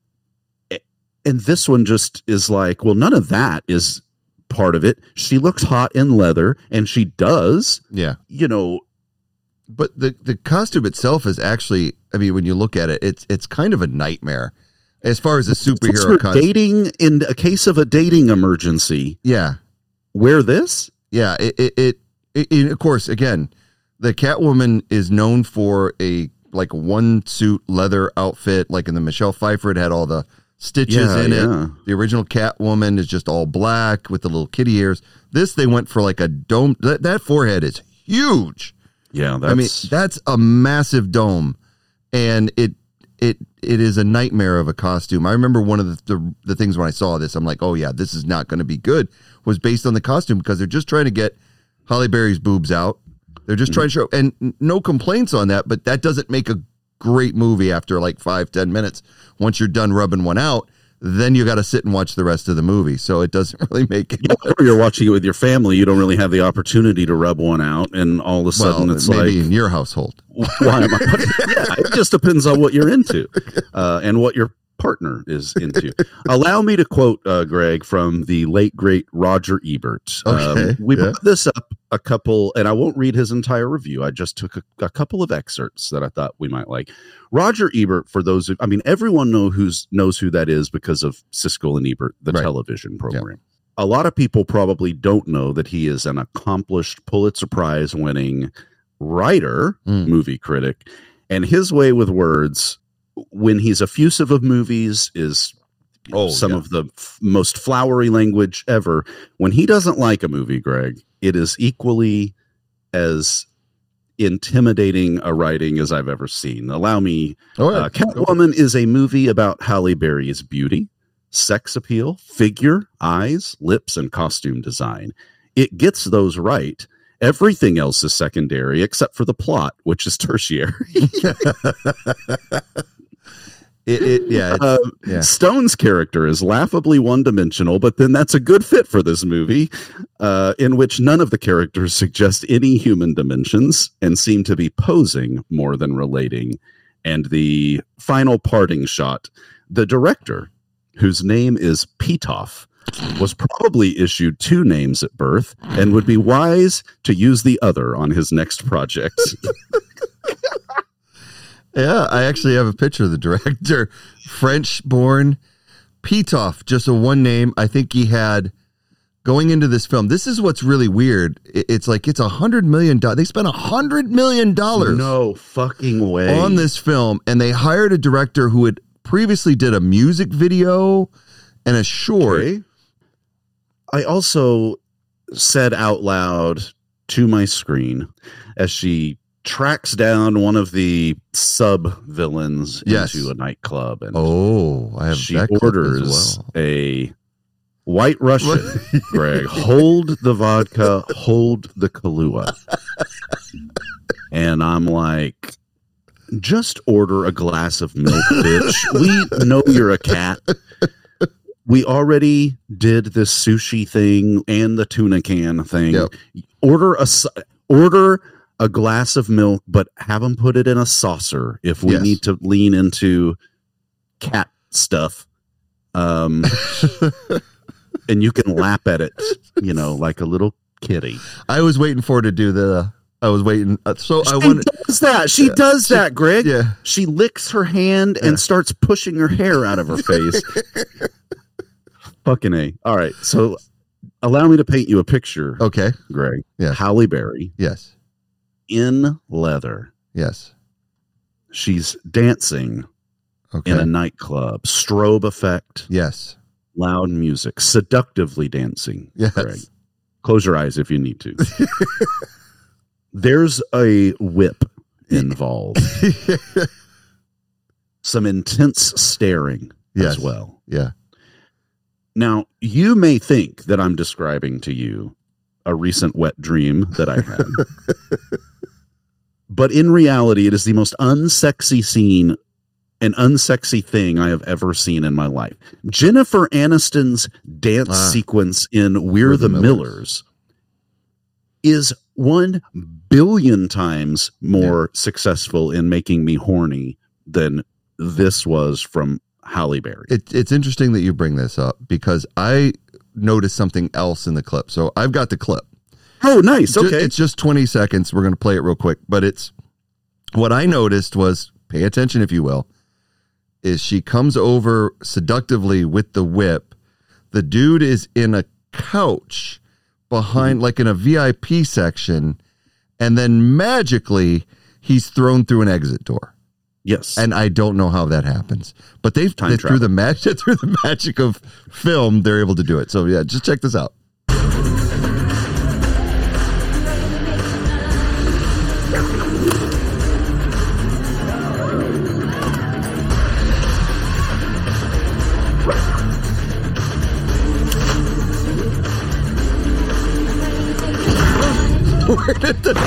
And this one just is like, well, none of that is part of it. She looks hot in leather, and she does, Yeah. you know, But the, the costume itself is actually, I mean, when you look at it, it's it's kind of a nightmare as far as a it's her superhero costume. dating in a case of a dating emergency. Yeah. Wear this? Yeah. It, it, it, it, it- of course, again, the Catwoman is known for a like one suit leather outfit, like in the Michelle Pfeiffer, it had all the stitches Yeah, in yeah. it. The original Catwoman is just all black with the little kitty ears. This, they went for like a dome. That, that forehead is huge. Yeah, that's, I mean, that's a massive dome, and it it it is a nightmare of a costume. I remember one of the the, the things when I saw this, I'm like, oh yeah, this is not going to be good. Was based on the costume because they're just trying to get Halle Berry's boobs out. They're just trying to show, and n- no complaints on that, but that doesn't make a great movie after like five ten minutes. Once you're done rubbing one out, then you got to sit and watch the rest of the movie. So it doesn't really make it. or you're watching it with your family, you don't really have the opportunity to rub one out, and all of a sudden Well, it's maybe like, in your household. why am I? Yeah, it just depends on what you're into uh, and what your partner is into. Allow me to quote uh, Greg from the late great Roger Ebert. Okay, Um, we yeah. put this up a couple, and I won't read his entire review. I just took a, a couple of excerpts that I thought we might like. Roger Ebert, for those who, I mean, everyone know who's knows who that is because of Siskel and Ebert, the Right. television program. A lot of people probably don't know that he is an accomplished Pulitzer Prize winning writer, Mm. movie critic, and his way with words when he's effusive of movies is Oh, some yeah. of the f- most flowery language ever. When he doesn't like a movie, Greg, it is equally as intimidating a writing as I've ever seen. Allow me. Oh, yeah. Uh, Catwoman is a movie about Halle Berry's beauty, sex appeal, figure, eyes, lips, and costume design. It gets those right. Everything else is secondary except for the plot, which is tertiary. It, it yeah, it's- Um, yeah. Stone's character is laughably one-dimensional, but then that's a good fit for this movie, uh, in which none of the characters suggest any human dimensions and seem to be posing more than relating. And the final parting shot, the director, whose name is Pitoff, was probably issued two names at birth and would be wise to use the other on his next project. Yeah, I actually have a picture of the director. French-born Pitoff, just a one name. I think he had, going into this film, this is what's really weird. It's like it's a hundred million dollars. They spent a hundred million dollars No fucking way on this film, and they hired a director who had previously did a music video and a short. Okay. I also said out loud to my screen as she tracks down one of the sub villains Yes. into a nightclub, and Oh, I have she that clip orders as well. a White Russian. Greg, hold the vodka, hold the Kahlua. And I'm like, just order a glass of milk, bitch. We know you're a cat. We already did this sushi thing and the tuna can thing. Yep. Order a s- order a glass of milk, but have them put it in a saucer if we Yes. need to lean into cat stuff. Um, and you can lap at it, you know, like a little kitty. I was waiting for her to do the. I was waiting. Uh, so I She wanted. does that. She Yeah. does that, Greg. Yeah. She licks her hand Yeah. and starts pushing her hair out of her face. Fucking A. All right. So allow me to paint you a picture, Okay. Greg. Yeah. Halle Berry Yes. in leather. Yes. She's dancing Okay. in a nightclub. Strobe effect, yes. loud music, seductively dancing. Yes. Greg. Close your eyes if you need to. There's a whip involved. Some intense staring Yes. as well. Yeah. Now, you may think that I'm describing to you a recent wet dream that I had. But in reality, it is the most unsexy scene and unsexy thing I have ever seen in my life. Jennifer Aniston's dance Ah. sequence in We're, We're the, the Millers. Millers. is one billion times more successful in making me horny than this was from Halle Berry. It, it's interesting that you bring this up because I noticed something else in the clip. So I've got the clip. Oh, nice. Ju- Okay. It's just twenty seconds. We're going to play it real quick. But it's what I noticed was, pay attention if you will, is she comes over seductively with the whip. The dude is in a couch behind, like in a V I P section. And then magically he's thrown through an exit door. Yes. And I don't know how that happens, but they've Time they, travel. through the magic through the magic of film, they're able to do it. So yeah, just check this out. Where did the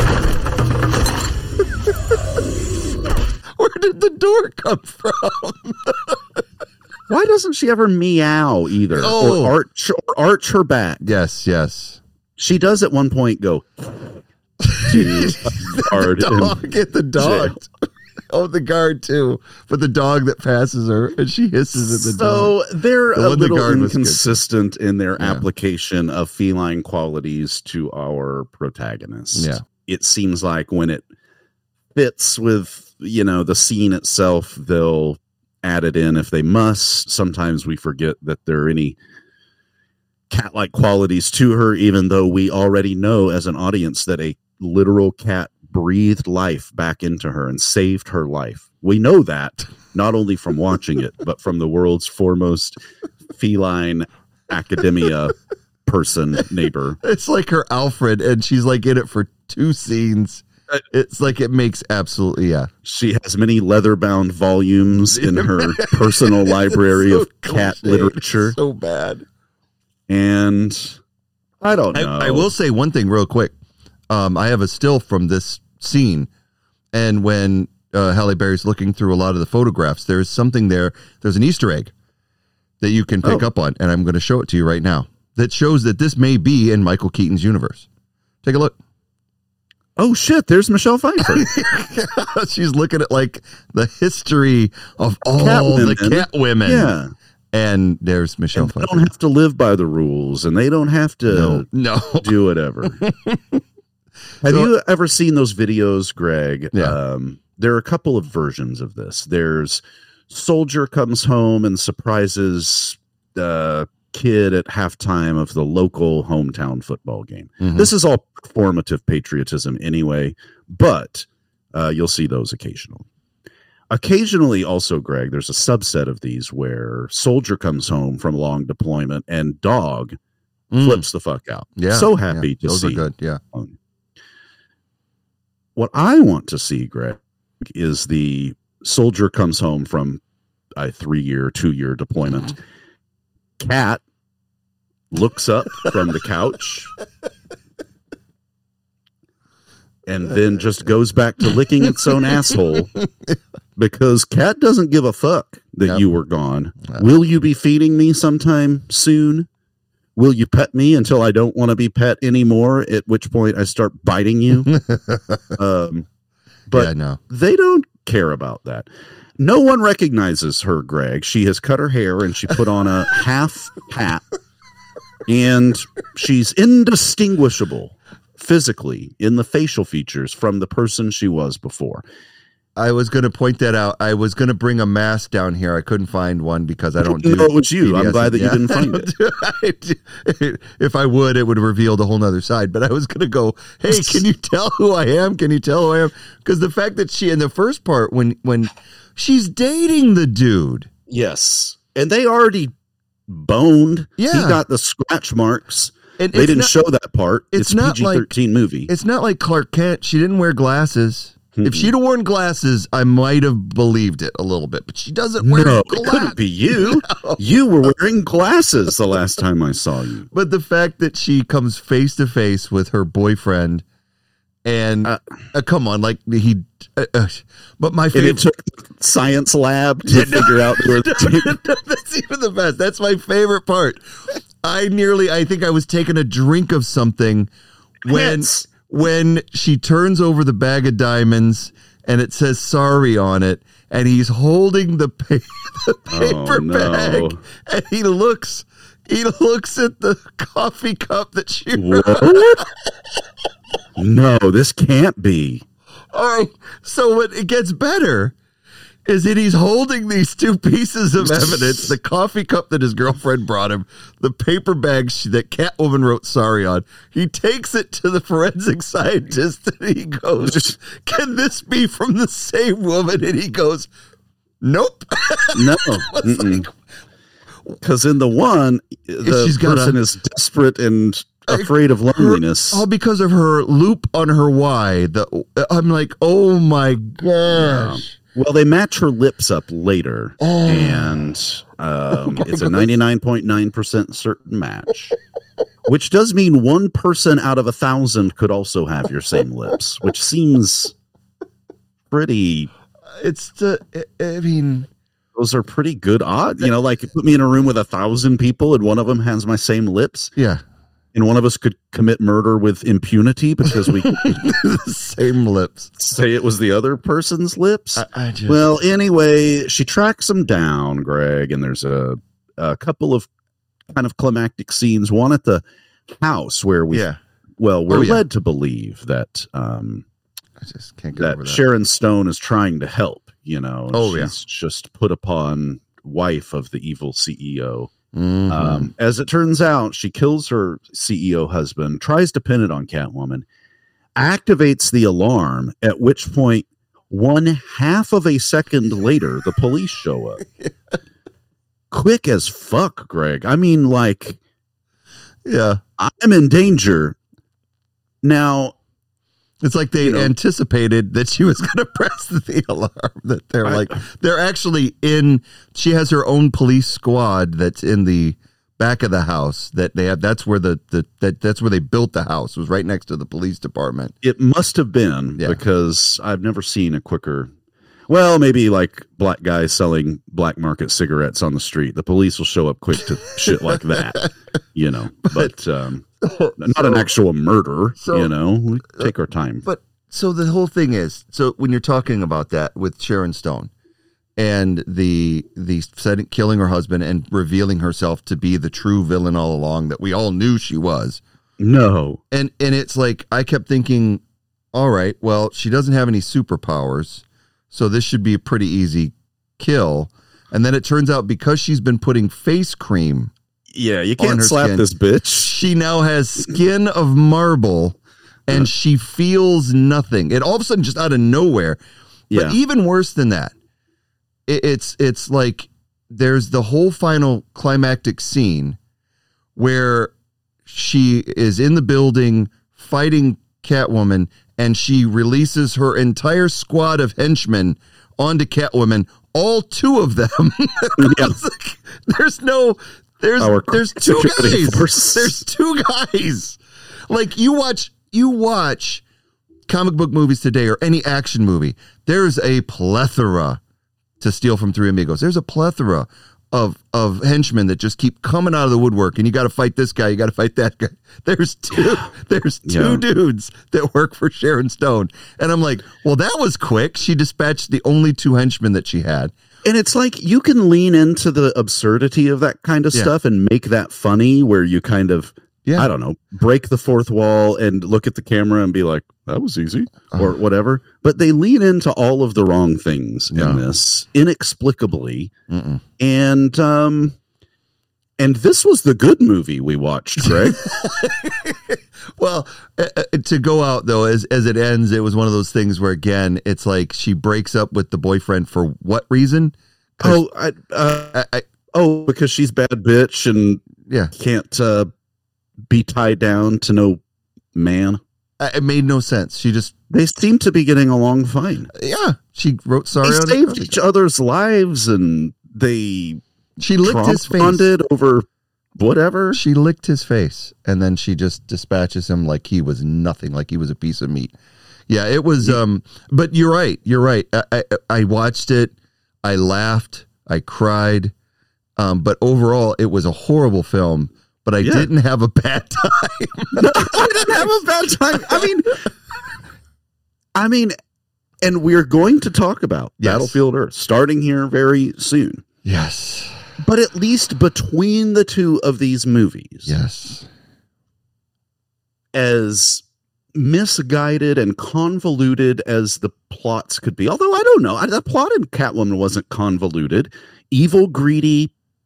Where did the door come from? Why doesn't she ever meow either? Oh. Or arch or arch her back? Yes, yes. She does at one point go to a guard The in dog, get the dog. Oh, the guard too, but the dog that passes her and she hisses at the dog. So they're The a one the little guard was good. inconsistent in their Yeah. application of feline qualities to our protagonist. Yeah. It seems like when it fits with, you know, the scene itself, they'll add it in if they must. Sometimes we forget that there are any cat-like qualities to her, even though we already know as an audience that a literal cat breathed life back into her and saved her life. We know that not only from watching it, but from the world's foremost feline academia person neighbor. It's like her Alfred, and she's like in it for two scenes. It's like it makes absolutely yeah. She has many leather-bound volumes in her personal library So of cat cliche. literature. So bad. And I don't know. I, I will say one thing real quick. Um, I have a still from this scene, and when uh, Halle Berry's looking through a lot of the photographs, there's something there. There's an Easter egg that you can pick Oh. up on, and I'm going to show it to you right now. That shows that this may be in Michael Keaton's universe. Take a look. Oh shit! There's Michelle Pfeiffer. She's looking at like the history of all Cat the women. cat women. Yeah. And there's Michelle And they Pfeiffer. don't have to live by the rules, and they don't have to No, no. do whatever. Have So- you ever seen those videos, Greg? Yeah. Um, there are a couple of versions of this. There's soldier comes home and surprises uh, kid at halftime of the local hometown football game. Mhm. This is all performative patriotism anyway, but uh, you'll see those occasionally. Occasionally, also, Greg, there's a subset of these where soldier comes home from long deployment and dog Mm. flips the fuck out. Yeah, So happy yeah, to those see. are good. Yeah. What I want to see, Greg, is the soldier comes home from a three-year, two-year deployment. Cat looks up from the couch and then just goes back to licking its own asshole because Cat doesn't give a fuck that Yep. you were gone. Yep. Will you be feeding me sometime soon? Will you pet me until I don't want to be pet anymore? At which point I start biting you. um, but yeah, no. they don't care about that. No one recognizes her, Greg. She has cut her hair and she put on a half hat, and she's indistinguishable physically in the facial features from the person she was before. I was going to point that out. I was going to bring a mask down here. I couldn't find one because I don't do No, it was you. I'm B D S. glad that you Yeah. didn't find I it. don't do- I do- If I would, it would have revealed a whole nother side. But I was going to go, hey, can you tell who I am? Can you tell who I am? Because the fact that she, in the first part, when when she's dating the dude. Yes. And they already boned. Yeah. He got the scratch marks. And They it's didn't not- show that part. it's It's, not P G thirteen movie. It's not like Clark Kent. She didn't wear glasses. If Mm-mm. she'd have worn glasses, I might have believed it a little bit. But she doesn't wear No, it glasses. couldn't be you. You were wearing glasses the last time I saw you. But the fact that she comes face to face with her boyfriend, and Uh, uh, come on, like he. Uh, uh, but my And favorite. it took science lab to figure out who were the That's even the best. That's my favorite part. I nearly. I think I was taking a drink of something when Hits. when she turns over the bag of diamonds and it says sorry on it, and he's holding the, pa- the paper Oh, no. bag, and he looks. He looks at the coffee cup that she What? No, this can't be. All right. So what it gets better is that he's holding these two pieces of evidence: the coffee cup that his girlfriend brought him, the paper bag she, that Catwoman wrote sorry on. He takes it to the forensic scientist and he goes, "Can this be from the same woman?" And he goes, "Nope." No. It's like, Because in the one, the she's got person a- is desperate and afraid of loneliness. all because of her loop on her Y. The I'm like, oh my gosh. Well, they match her lips up later, Oh. and um, it's a ninety-nine point nine percent certain match, which does mean one person out of a thousand could also have your same lips, which seems pretty. It's the. I mean. Those are pretty good odds. You know, like put me in a room with a thousand people, and one of them has my same lips, Yeah. and one of us could commit murder with impunity because we could Same lips. say it was the other person's lips. I, I just, Well, anyway, she tracks him down, Greg, and there's a, a couple of kind of climactic scenes. One at the house where we, yeah, well, we're Oh, yeah. led to believe that um, I just can't get over that that. Sharon Stone is trying to help. You know, Oh, yeah. she's just put upon wife of the evil C E O. Mhm. Um, as it turns out, she kills her C E O husband, tries to pin it on Catwoman, activates the alarm, at which point, one half of a second later, the police show up. Quick as fuck, Greg. I mean, like, yeah, I'm in danger. Now, it's like they You know. anticipated that she was going to press the alarm. That they're I- like, they're actually in. She has her own police squad that's in the back of the house. That they have. That's where the, the that that's where they built the house. It was right next to the police department. it must have been Yeah. because I've never seen a quicker. Well, maybe like black guys selling black market cigarettes on the street. The police will show up quick to shit like that, you know. But um, not an So- actual murder, so- you know. We take our time. But so the whole thing is, so when you're talking about that with Sharon Stone, and the the setting, killing her husband and revealing herself to be the true villain all along that we all knew she was. No. And and it's like I kept thinking, all right, well, she doesn't have any superpowers, so this should be a pretty easy kill. And then it turns out because she's been putting face cream, yeah, you on can't her slap skin, this bitch. she now has skin of marble, and she feels nothing. It all of a sudden just out of nowhere. But Yeah. even worse than that, it, it's it's like there's the whole final climactic scene where she is in the building fighting Catwoman, and she releases her entire squad of henchmen onto Catwoman, all two of them. Yeah. Like, there's no, there's, Our there's two security guys. force. There's two guys. Like you watch, you watch comic book movies today or any action movie. There's a plethora to steal from Three Amigos. There's a plethora of of henchmen that just keep coming out of the woodwork, and you got to fight this guy, you got to fight that guy. There's two, there's two Yeah. dudes that work for Sharon Stone, and I'm like, well, that was quick. She dispatched the only two henchmen that she had. And it's like you can lean into the absurdity of that kind of Yeah. stuff and make that funny, where you kind of, Yeah. I don't know, break the fourth wall and look at the camera and be like, that was easy, or whatever. But they lean into all of the wrong things Yeah. in this inexplicably. Mm-mm. And, um, and this was the good movie we watched, Greg. Well, uh, uh, to go out though, as as it ends, it was one of those things where again, it's like she breaks up with the boyfriend for what reason? 'Cause oh, I, uh, I, I, oh, because she's bad bitch and yeah, can't uh, be tied down to no man. I- it made no sense. She just, They seem to be getting along fine. yeah, she wrote sorry. They on saved it. each other's lives, and they She licked his face. bonded over whatever. She licked his face, and then she just dispatches him like he was nothing, like he was a piece of meat. Yeah, it was. Um, but you're right. You're right. I, I, I watched it. I laughed. I cried. Um, but overall, it was a horrible film. But I Yeah. didn't have a bad time. I didn't have a bad time. I mean, I mean, and we're going to talk about Yes. Battlefield Earth starting here very soon. Yes. But at least between the two of these movies, Yes. as misguided and convoluted as the plots could be, although I don't know, I- the plot in Catwoman wasn't convoluted. Evil, greedy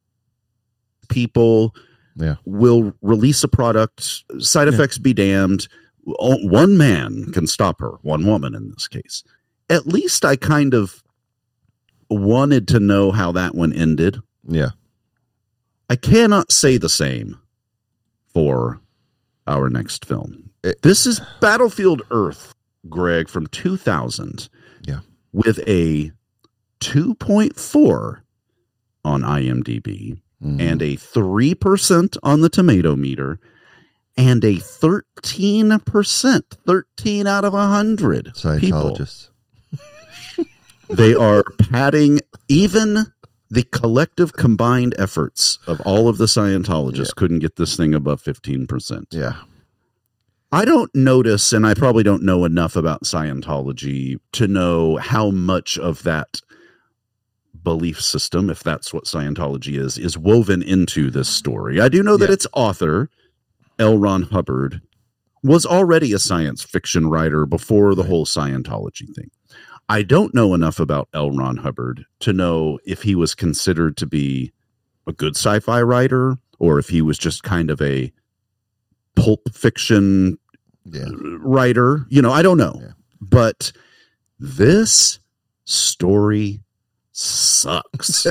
people Yeah. will release a product, side effects be damned. O- One man can stop her, one woman in this case. At least I kind of wanted to know how that one ended. Yeah. I cannot say the same for our next film. It- This is Battlefield Earth, Greg, from two thousand. Yeah. With a two point four on IMDb Mhm. and a three percent on the tomato meter and a thirteen percent, thirteen out of one hundred people. Scientologists. They are patting even the collective combined efforts of all of the Scientologists couldn't get this thing above fifteen percent. Yeah. I don't notice, and I probably don't know enough about Scientology to know how much of that belief system, if that's what Scientology is, is woven into this story. I do know that Yeah. its author, L. Ron Hubbard, was already a science fiction writer before the whole Scientology thing. I don't know enough about L. Ron Hubbard to know if he was considered to be a good sci-fi writer or if he was just kind of a pulp fiction Yeah. writer. You know, I don't know. Yeah. But this story sucks.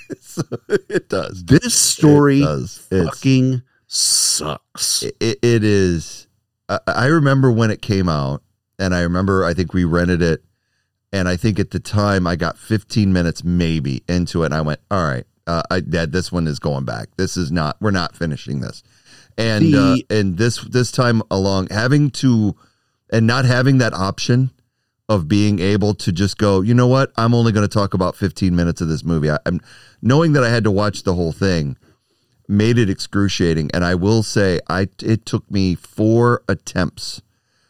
It does. This story It does. It's- fucking sucks. It, it, it is. I, I remember when it came out, and I remember I think we rented it, and I think at the time I got fifteen minutes maybe into it, and I went, "All right, uh, I, Dad, this one is going back. This is not. We're not finishing this." And uh, The- and this this time along, having to and not having that option of being able to just go, you know what? I'm only going to talk about fifteen minutes of this movie. I, I'm knowing that I had to watch the whole thing made it excruciating. And I will say, I it took me four attempts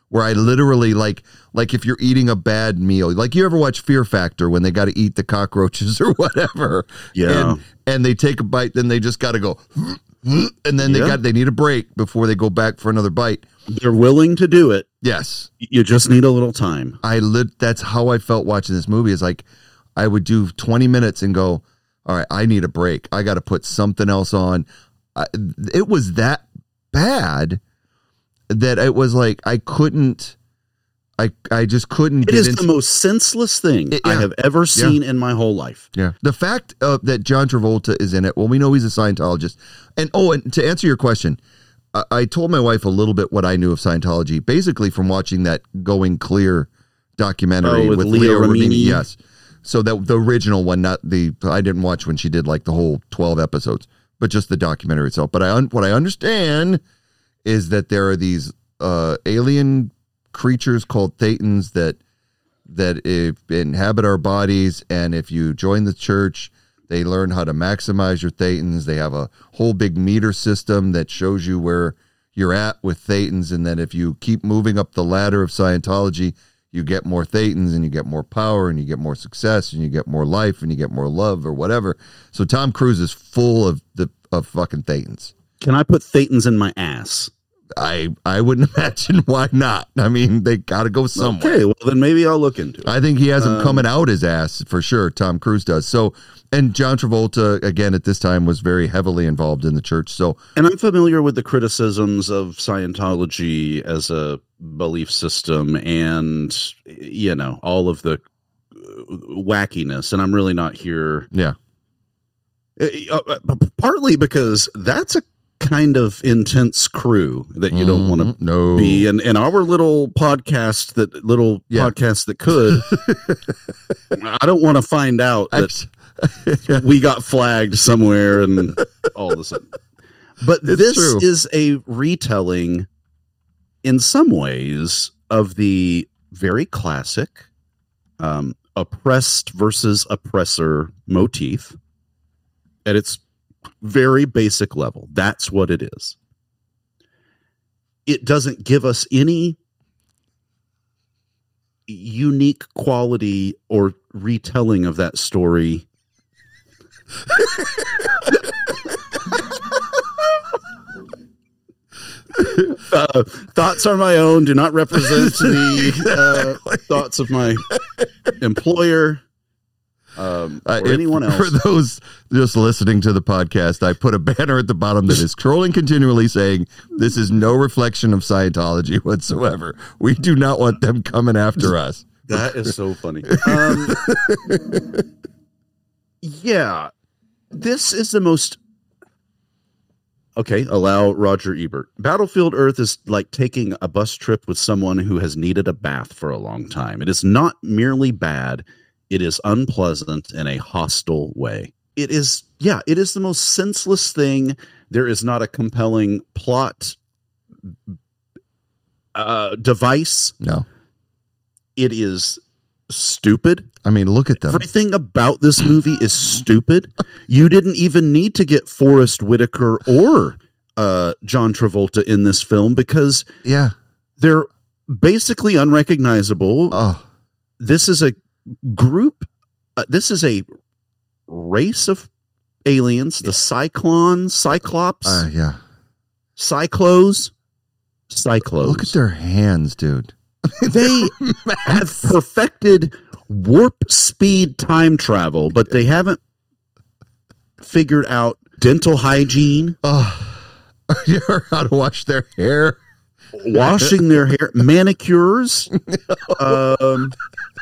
where I literally like like if you're eating a bad meal, like you ever watch Fear Factor when they got to eat the cockroaches or whatever, Yeah. and, and they take a bite, then they just got to go, and then they Yeah. got they need a break before they go back for another bite. They're willing to do it. Yes, You just need a little time. I lit. That's how I felt watching this movie. Is like I would do twenty minutes and go, all right, I need a break. I got to put something else on. I, it was that bad that it was like I couldn't. I I just couldn't. It get is into, the most senseless thing It- I yeah. have ever seen in my whole life. Yeah, the fact uh, that John Travolta is in it. Well, we know he's a Scientologist, and oh, and to answer your question, I, I told my wife a little bit what I knew of Scientology, basically from watching that Going Clear documentary Oh, with Leah Remini? Yes, so that the original one, not the I didn't watch when she did like the whole twelve episodes, but just the documentary itself. But I un, what I understand is that there are these uh, alien creatures called thetans that that if, inhabit our bodies, and if you join the church, they learn how to maximize your thetans. They have a whole big meter system that shows you where you're at with thetans, and then if you keep moving up the ladder of Scientology, you get more thetans, and you get more power, and you get more success, and you get more life, and you get more love, or whatever. So Tom Cruise is full of the of fucking thetans. Can I put thetans in my ass? I I wouldn't imagine why not. I mean, they got to go somewhere. Okay, well then maybe I'll look into it. I think he has him Um, coming out his ass for sure. Tom Cruise does. So, and John Travolta again at this time was very heavily involved in the church. So, And I'm familiar with the criticisms of Scientology as a belief system and, you know, all of the wackiness. And I'm really not here. yeah, Uh, uh, partly because that's a kind of intense crew that you don't want to Mhm. no be. And, and our little podcast, that little Yeah. podcast that could, I don't want to find out that I- we got flagged somewhere and all of a sudden. But It's this true. is a retelling in some ways of the very classic um, oppressed versus oppressor motif at its very basic level. That's what it is. It doesn't give us any unique quality or retelling of that story. uh, thoughts are my own, do not represent the uh, thoughts of my employer um, or Uh, if- anyone else. For those just listening to the podcast, I put a banner at the bottom that is scrolling continually saying, "This is no reflection of Scientology whatsoever. We do not want them coming after us." That is so funny. Um, yeah, this is the most. Okay, allow Roger Ebert. Battlefield Earth is like taking a bus trip with someone who has needed a bath for a long time. It is not merely bad, it is unpleasant in a hostile way. It is, yeah, it is the most senseless thing. There is not a compelling plot uh, device. No, It is stupid. I mean, look at them. Everything about this movie is stupid. You didn't even need to get Forrest Whitaker or uh, John Travolta in this film because Yeah. they're basically unrecognizable. Oh, This is a group. Uh, this is a race of aliens. The Cyclone, Cyclops, uh, yeah. Cyclos, Cyclos. Look at their hands, dude. They have perfected warp speed time travel, but they haven't figured out dental hygiene, Oh, how to wash their hair. washing their hair, manicures. Um,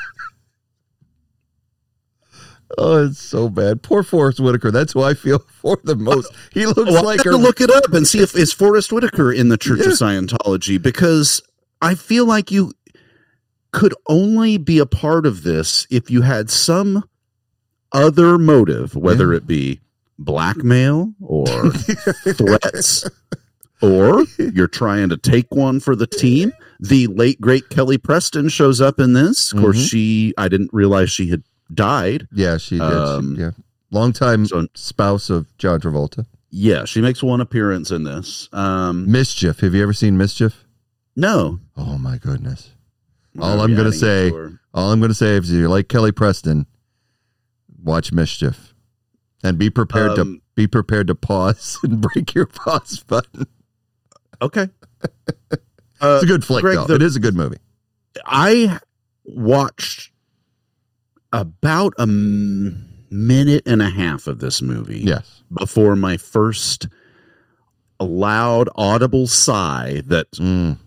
Oh, it's so bad. Poor Forrest Whitaker. That's who I feel for the most. He looks well, like I have a to look it up and see if is Forrest Whitaker in the Church Yeah. of Scientology, because I feel like you could only be a part of this if you had some other motive, whether Yeah. it be blackmail or threats, or you're trying to take one for the team. The late great Kelly Preston shows up in this. Of course, Mhm. she I didn't realize she had died. Yeah, she did. She- Um, yeah. Longtime so- spouse of John Travolta. Yeah, she makes one appearance in this. Um, Mischief. Have you ever seen Mischief? No. Oh my goodness. Well, all I'm yeah, going I to think say, sure. all I'm going to say is if you like Kelly Preston, watch Mischief and be prepared Um, to be prepared to pause and break your pause button. Okay. It's Uh, a good flick, Greg, though. the- it is a good movie. I watched about a m- minute and a half of this movie Yes. before my first loud, audible sigh that Mm.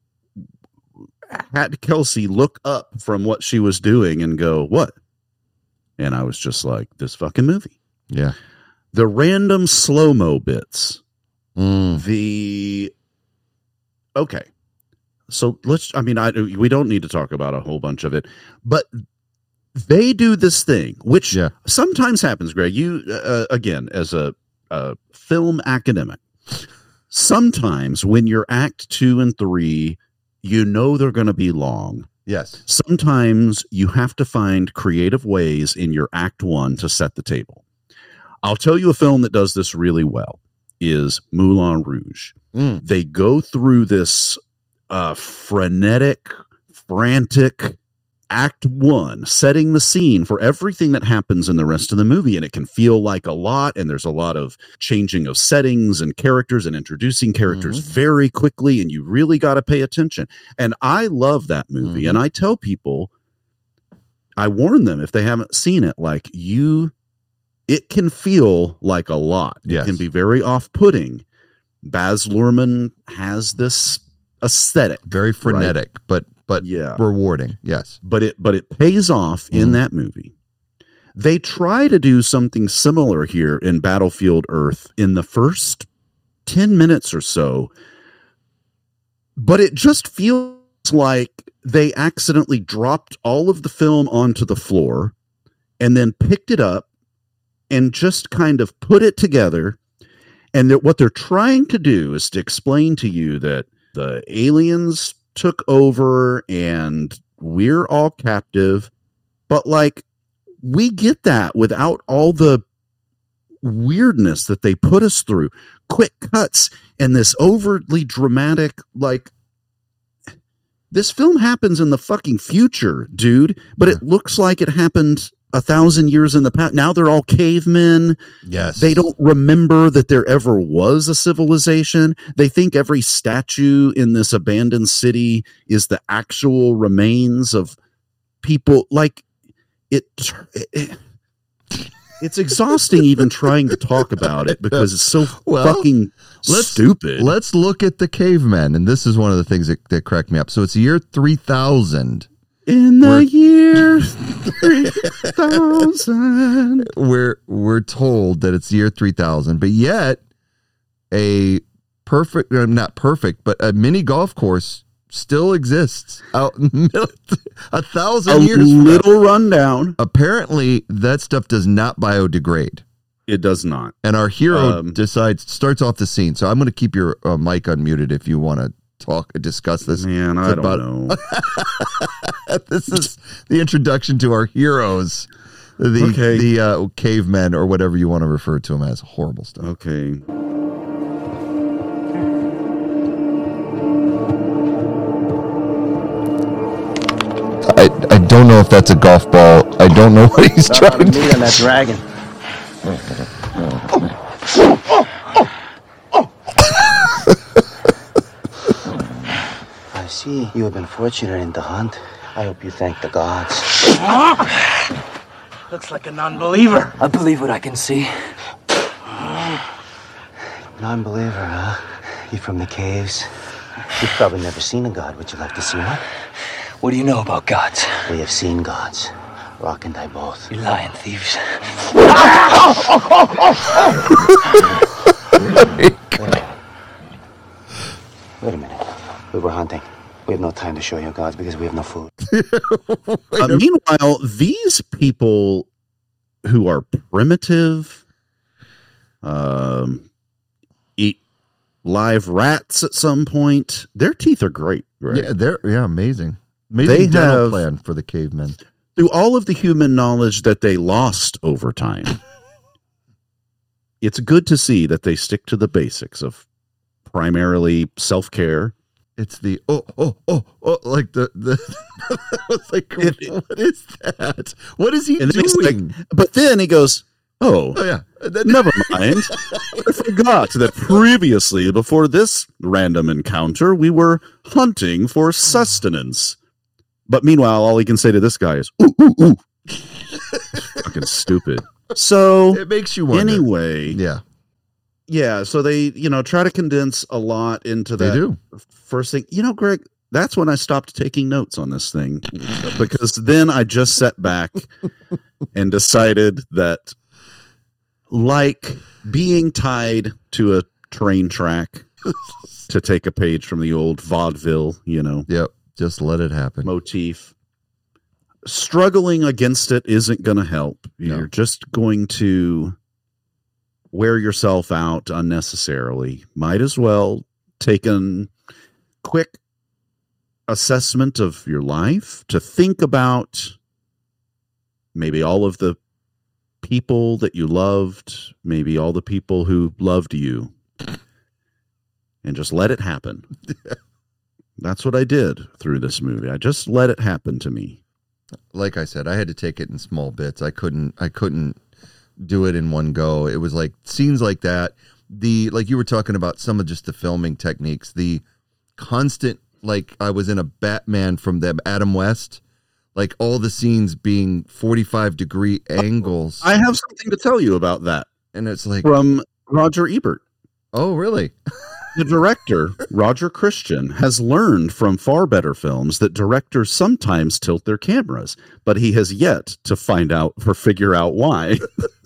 had Kelsey look up from what she was doing and go, "What?" And I was just like, "This fucking movie." Yeah. The random slow-mo bits, Mm. the okay. So let's, I mean, I, we don't need to talk about a whole bunch of it, but they do this thing, which Yeah. sometimes happens, Greg. You, uh, again, as a, a film academic, sometimes when you're act two and three, you know they're going to be long. Yes. Sometimes you have to find creative ways in your act one to set the table. I'll tell you a film that does this really well is Moulin Rouge. Mm. They go through this uh, frenetic, frantic act one, setting the scene for everything that happens in the rest of the movie. And it can feel like a lot. And there's a lot of changing of settings and characters and introducing characters Mhm. very quickly. And you really got to pay attention. And I love that movie. Mhm. And I tell people, I warn them if they haven't seen it, like you, it can feel like a lot. Yes. It can be very off putting. Baz Luhrmann has this aesthetic, Very frenetic, but but yeah, rewarding. Yes. but it but it pays off in Mhm. that movie. They try to do something similar here in Battlefield Earth in the first ten minutes or so, but it just feels like they accidentally dropped all of the film onto the floor and then picked it up and just kind of put it together. And that what they're trying to do is to explain to you that the aliens took over and we're all captive. But like, we get that without all the weirdness that they put us through. Quick cuts and this overtly dramatic, like, this film happens in the fucking future, dude, but it looks like it happened a thousand years in the past. Now they're all cavemen. Yes. They don't remember that there ever was a civilization. They think every statue in this abandoned city is the actual remains of people. Like it, it it's exhausting even trying to talk about it because it's so Well, fucking let's- stupid. Let's look at the cavemen, and this is one of the things that, that cracked me up. So it's the year three thousand. In the We're- year three thousand. We're we're told that it's the year three thousand, but yet a perfect, uh, not perfect, but a mini golf course still exists out in the middle, a thousand A years. from now. little rundown. Apparently, that stuff does not biodegrade. It does not. And our hero Um, decides starts off the scene. So I'm going to keep your uh, mic unmuted if you want to talk, discuss this. Man, I don't about- know. This is the introduction to our heroes, the Okay. the uh, cavemen or whatever you want to refer to them as. Horrible stuff. Okay. I, I don't know if that's a golf ball. I don't know what he's trying to meat on that dragon. I see you have been fortunate in the hunt. I hope you thank the gods. Looks like a non-believer. I believe what I can see. Non-believer, huh? You from the caves? You've probably never seen a god. Would you like to see one? What do you know about gods? We have seen gods. Rock and I both. You lying thieves. Wait a minute. We were hunting. We have no time to show you gods because we have no food. Uh, meanwhile, these people who are primitive, um, eat live rats at some point. Their teeth are great. Right? Yeah, they're yeah, amazing. Amazing They dental have- plan for the cavemen. Through all of the human knowledge that they lost over time, it's good to see that they stick to the basics of primarily self-care It's the oh oh oh oh like the the I was like, It- what is that? What is he And then he's doing? like, but then he goes, oh, Oh yeah, And then- never mind. I forgot that previously, before this random encounter, we were hunting for sustenance. But meanwhile, all he can say to this guy is, ooh, ooh, ooh. Fucking stupid. So, it makes you wonder. anyway, Yeah, yeah, so they, you know, try to condense a lot into they that do. first thing. You know, Greg, that's when I stopped taking notes on this thing because then I just sat back and decided that, like being tied to a train track, to take a page from the old vaudeville, you know, Yep, just let it happen. motif, struggling against it isn't going to help. No. You're just going to wear yourself out unnecessarily. Might as well take a quick assessment of your life to think about maybe all of the people that you loved, maybe all the people who loved you, and just let it happen. That's what I did through this movie. I just let it happen to me. Like I said, I had to take it in small bits. I couldn't. I couldn't do it in one go. It was like scenes like that. The like you were talking about some of just the filming techniques. The constant, like I was in a Batman from the Adam West. Like all the scenes being forty-five degree angles, I have something to tell you about that and it's like, from Roger Ebert. oh really? The director, Roger Christian, has learned from far better films that directors sometimes tilt their cameras, but he has yet to find out or figure out why.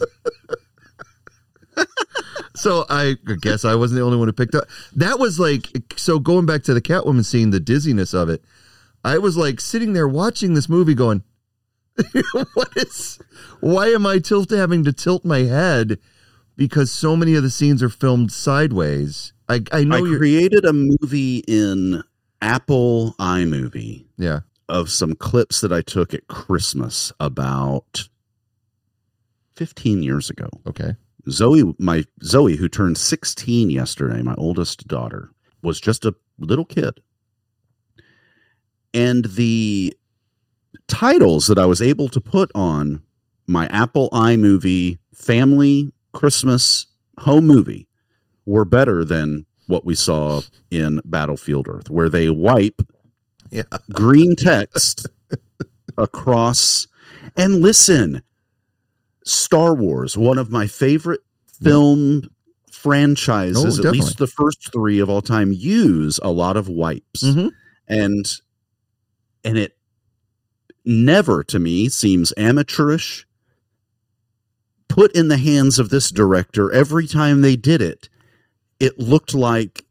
So I guess I wasn't the only one who picked up. That was like, so going back to the Catwoman scene, the dizziness of it, I was like sitting there watching this movie going, what is, why am I tilt having to tilt my head? Because so many of the scenes are filmed sideways. I, I know I you're, created a movie in Apple iMovie yeah, of some clips that I took at Christmas about fifteen years ago. okay. Zoe, my Zoe, who turned sixteen yesterday, my oldest daughter, was just a little kid. And the titles that I was able to put on my Apple iMovie family Christmas home movie were better than what we saw in Battlefield Earth, where they wipe Yeah. green text across. And listen, Star Wars, one of my favorite film franchises, Oh, at definitely. least the first three of all time, use a lot of wipes. Mhm. And and it never to me seems amateurish. Put in the hands of this director, every time they did it, it looked like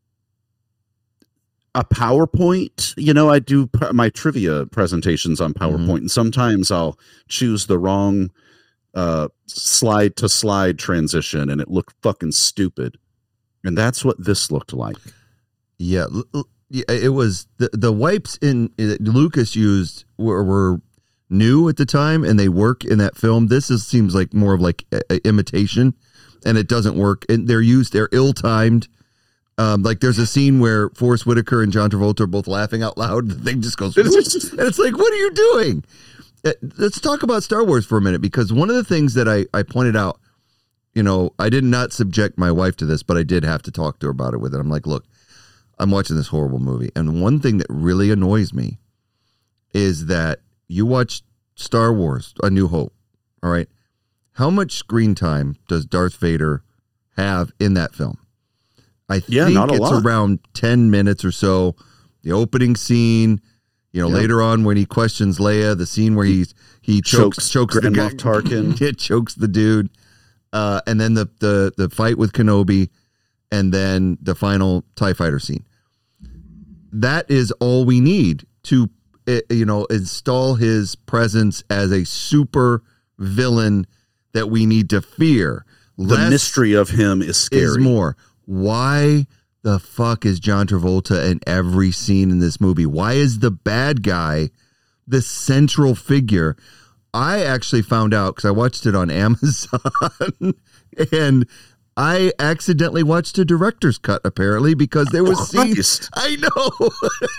a PowerPoint. You know, I do pr- my trivia presentations on PowerPoint, Mhm. and sometimes I'll choose the wrong uh, slide to slide transition, and it looked fucking stupid. And that's what this looked like. Yeah, l- l- yeah, it was the the wipes in that Lucas used were, were new at the time, and they work in that film. This is seems like more of like a, a imitation, and it doesn't work. And they're used; they're ill timed. Um, like there's a scene where Forrest Whitaker and John Travolta are both laughing out loud. The thing just goes, and it's like, what are you doing? Uh, Let's talk about Star Wars for a minute, because one of the things that I I pointed out, you know, I did not subject my wife to this, but I did have to talk to her about it with it. I'm like, look, I'm watching this horrible movie. And one thing that really annoys me is that you watch Star Wars, A New Hope. All right. How much screen time does Darth Vader have in that film? I Yeah, think not a it's lot. around ten minutes or so. The opening scene, you know, Yeah. later on when he questions Leia, the scene where he he chokes Chokes chokes the Grand guy, Moff Tarkin. it chokes the dude, uh, and then the the the fight with Kenobi, and then the final TIE fighter scene. That is all we need to, uh, you know, install his presence as a super villain that we need to fear. The Less mystery of him is scary. is more. Why the fuck is John Travolta in every scene in this movie? Why is the bad guy the central figure? I actually found out because I watched it on Amazon, and I accidentally watched a director's cut apparently because there was scenes. Christ. I know.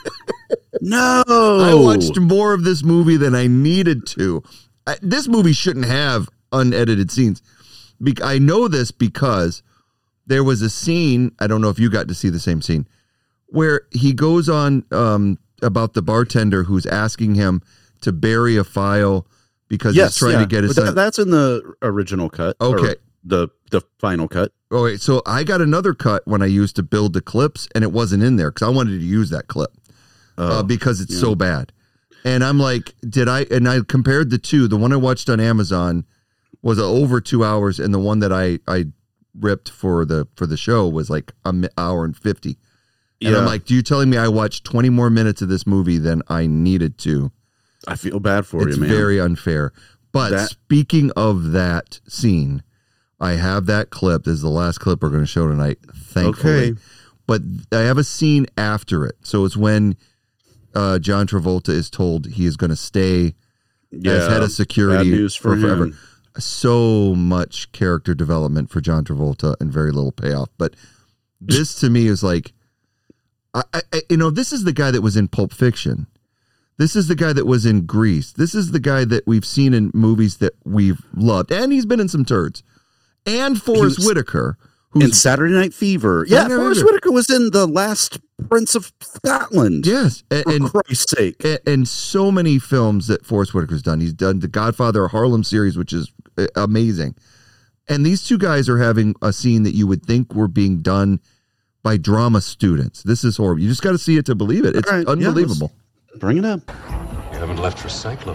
No. I watched more of this movie than I needed to. I, this movie shouldn't have unedited scenes. Be- I know this because there was a scene, I don't know if you got to see the same scene, where he goes on um, about the bartender who's asking him to bury a file because yes, he's trying yeah. to get his But son. that, that's in the original cut. or Okay. The the final cut. Oh, wait, so I got another cut when I used to build the clips, and it wasn't in there because I wanted to use that clip uh, Oh, because it's yeah. so bad. And I'm like, did I? And I compared the two. The one I watched on Amazon was over two hours, and the one that I I ripped for the for the show was like an hour and fifty. And Yeah. I'm like, do you telling me I watched twenty more minutes of this movie than I needed to? I feel bad for It's you, man. very unfair. But That- speaking of that scene, I have that clip. This is the last clip we're going to show tonight, thankfully. Okay. But I have a scene after it. So it's when uh, John Travolta is told he is going to stay as head of security Bad news for forever. him. So much character development for John Travolta and very little payoff. But this to me is like, I, I, you know, this is the guy that was in Pulp Fiction. This is the guy that was in Grease. This is the guy that we've seen in movies that we've loved. And he's been in some turds. And Forrest was- Whitaker, In who's Saturday Night Fever. Yeah, Saturday Night Forrest Fever. Whitaker was in The Last Prince of Scotland. yes, and, For and Christ's sake. and, and so many films that Forrest Whitaker's done. He's done the Godfather Harlem series, which is uh, amazing. And these two guys are having a scene that you would think were being done by drama students. This is horrible. You just got to see it to believe it. It's All right, yeah, unbelievable. Bring it up. You haven't left for Cyclone.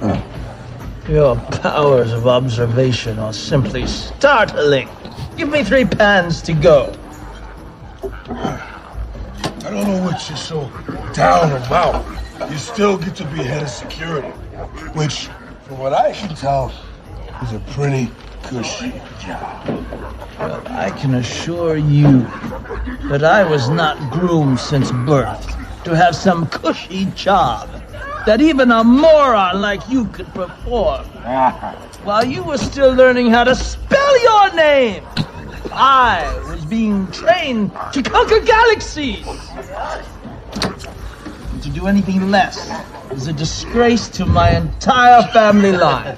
Your powers of observation are simply startling. Give me three pans to go. I don't know what you're so down about. You still get to be head of security, which, from what I can tell, is a pretty cushy job. Well, I can assure you that I was not groomed since birth to have some cushy job that even a moron like you could perform. While you were still learning how to spell your name, I was being trained to conquer galaxies. And to do anything less is a disgrace to my entire family line.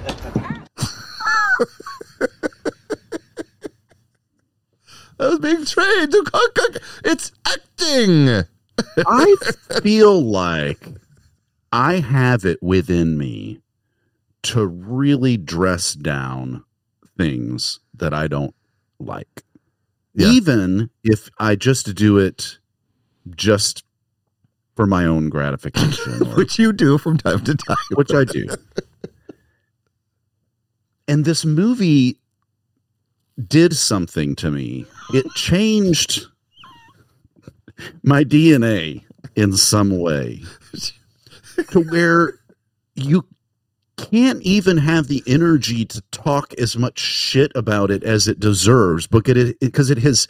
I was being trained to conquer. It's acting. I feel like I have it within me to really dress down things that I don't like. Yeah. Even if I just do it just for my own gratification. or- Which you do from time to time. which I do. And this movie did something to me. It changed my D N A in some way to where you can't even have the energy to talk as much shit about it as it deserves because it, because it has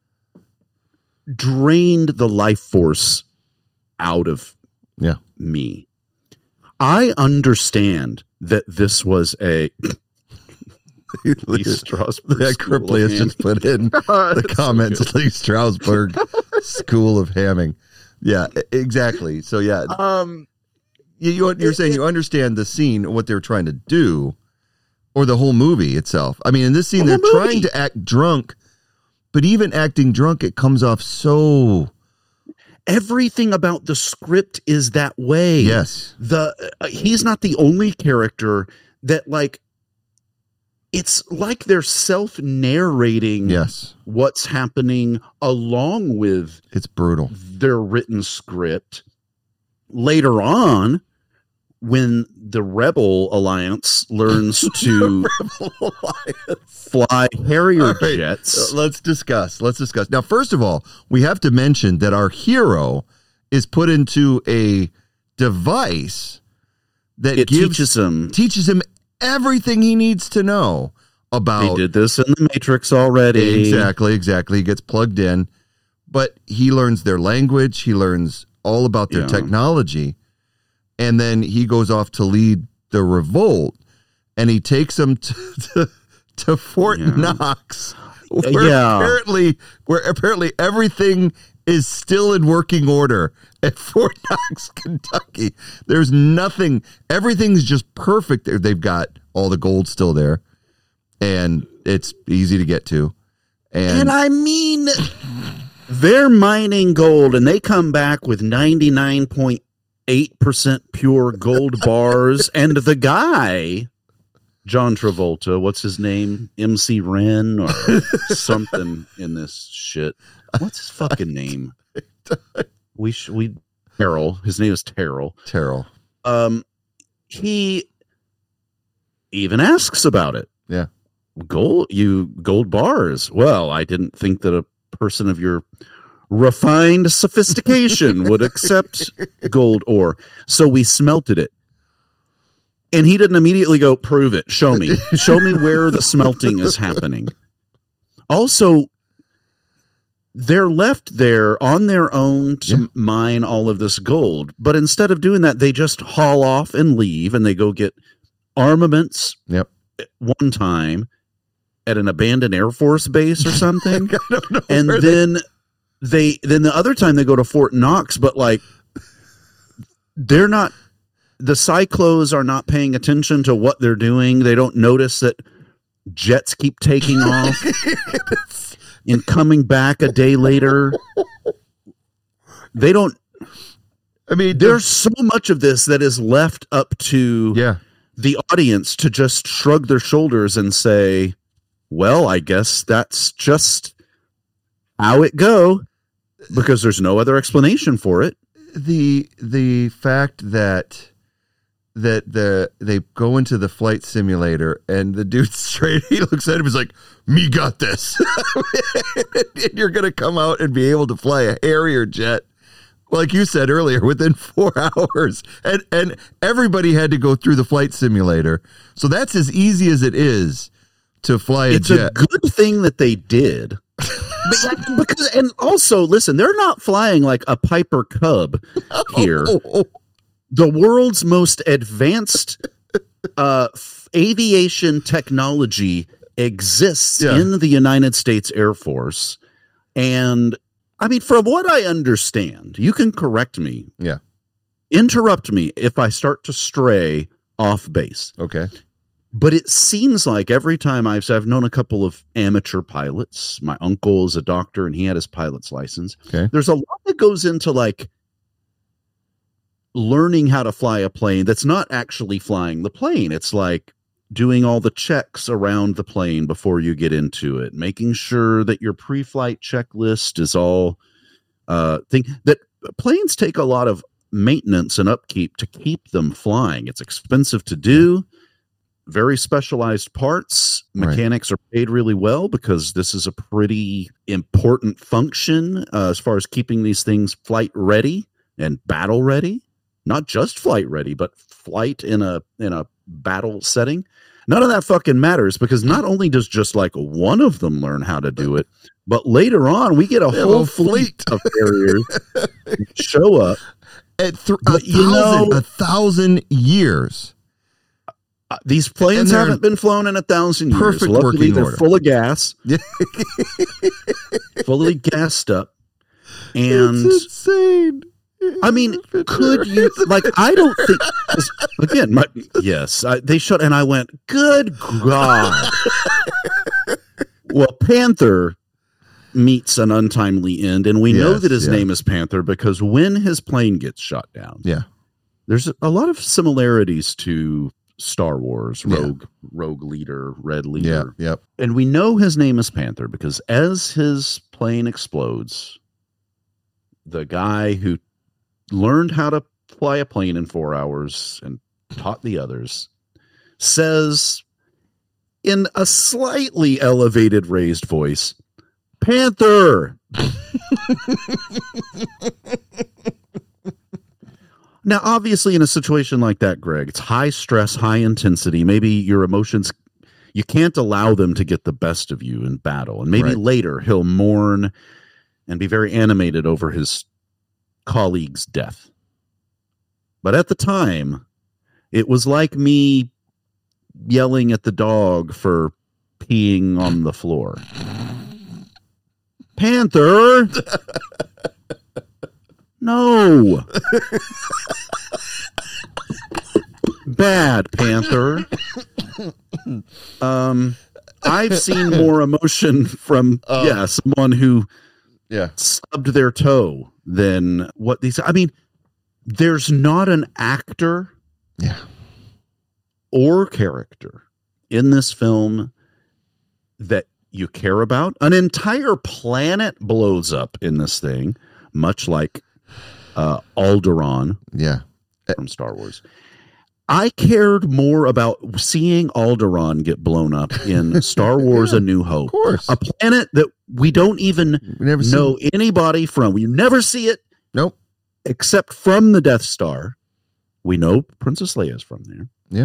drained the life force out of Yeah. me. I understand that this was a Lee Strasberg That School of Cripply has Hamming. just put in God, the it's so comments. Lee Strasberg School of Hamming. Yeah, e- exactly. So yeah, Um, you, you- you're saying you understand the scene, what they're trying to do, or the whole movie itself. I mean, in this scene, The they're whole trying movie. to act drunk, but even acting drunk, it comes off so everything about the script is that way. yes. The uh, he's not the only character that like. It's like they're self-narrating Yes, what's happening along with it's brutal. their written script. Later on, when the Rebel Alliance learns to fly Harrier All right, jets. uh, Let's discuss. Let's discuss. Now, first of all, we have to mention that our hero is put into a device that It gives, teaches them. teaches him everything he needs to know They about. did this in the Matrix already. Exactly, exactly. He gets plugged in, but he learns their language. He learns all about their Yeah. technology, and then he goes off to lead the revolt, and he takes them to to, to Fort Yeah. Knox. where yeah. apparently, where apparently everything is still in working order at Fort Knox, Kentucky. There's nothing. Everything's just perfect. They've got all the gold still there, and it's easy to get to. And, and I mean, they're mining gold, and they come back with ninety-nine point eight percent pure gold bars, and the guy, John Travolta, what's his name? M C Ren or something in this shit. What's his fucking name? We sh- we Terrell. His name is Terrell. Terrell. Um, he even asks about it. Yeah, gold. You gold bars. Well, I didn't think that a person of your refined sophistication would accept gold ore, so we smelted it. And he didn't immediately go, prove it. Show me. Show me where the smelting is happening. Also, they're left there on their own to yeah. mine all of this gold. But instead of doing that, they just haul off and leave, and they go get armaments yep. one time at an abandoned Air Force base or something. I don't know and then they... they then the other time they go to Fort Knox, but like they're not... The Cyclos are not paying attention to what they're doing. They don't notice that jets keep taking off and coming back a day later. They don't. I mean, there's so much of this that is left up to yeah. the audience to just shrug their shoulders and say, well, I guess that's just how it go, because there's no other explanation for it. The the fact that that the they go into the flight simulator and the dude straight he looks at him is like, me got this. And you're gonna come out and be able to fly a Harrier jet, like you said earlier, within four hours. And and everybody had to go through the flight simulator. So that's as easy as it is to fly a it's jet. It's a good thing that they did. But, because, and also, listen, they're not flying like a Piper Cub here. Oh. The world's most advanced uh, f- aviation technology exists yeah. in the United States Air Force. And I mean, from what I understand, you can correct me. Yeah. Interrupt me if I start to stray off base. Okay. But it seems like every time I've, so I've known a couple of amateur pilots. My uncle is a doctor and he had his pilot's license. Okay. There's a lot that goes into like learning how to fly a plane that's not actually flying the plane. It's like doing all the checks around the plane before you get into it, making sure that your pre-flight checklist is all uh thing that planes take a lot of maintenance and upkeep to keep them flying. It's expensive to do. Very specialized parts. Mechanics right. are paid really well because this is a pretty important function uh, as far as keeping these things flight ready and battle ready. Not just flight ready, but flight in a in a battle setting. None of that fucking matters because not only does just like one of them learn how to do it, but later on we get a whole fleet of Harriers show up at th- a thousand, you know, a thousand years. Uh, these planes haven't been flown in a thousand years. Perfect Luckily, working they're order. full of gas, fully gassed up, and it's insane. I mean, could you, like, I don't think, again, my, yes, I, they showed, and I went, good God. Well, Panther meets an untimely end, and we yes, know that his yeah. name is Panther because when his plane gets shot down, yeah, there's a lot of similarities to Star Wars, Rogue, yeah. Rogue Leader, Red Leader. Yeah, yep. And we know his name is Panther because as his plane explodes, the guy who learned how to fly a plane in four hours and taught the others, says in a slightly elevated, raised voice, Panther! Now, obviously, in a situation like that, Greg, it's high stress, high intensity. Maybe your emotions, you can't allow them to get the best of you in battle. And maybe right. later he'll mourn and be very animated over his colleague's death. But at the time, it was like me yelling at the dog for peeing on the floor. Panther. No. Bad, Panther. Um, I've seen more emotion from uh, yeah someone who yeah stubbed their toe than what these. I mean, there's not an actor, yeah, or character in this film that you care about. An entire planet blows up in this thing, much like uh, Alderaan, yeah, from Star Wars. I cared more about seeing Alderaan get blown up in Star Wars: yeah, A New Hope, of course, a planet that we don't even we never know seen. anybody from. We never see it, Nope, except from the Death Star. We know Princess Leia is from there. Yeah.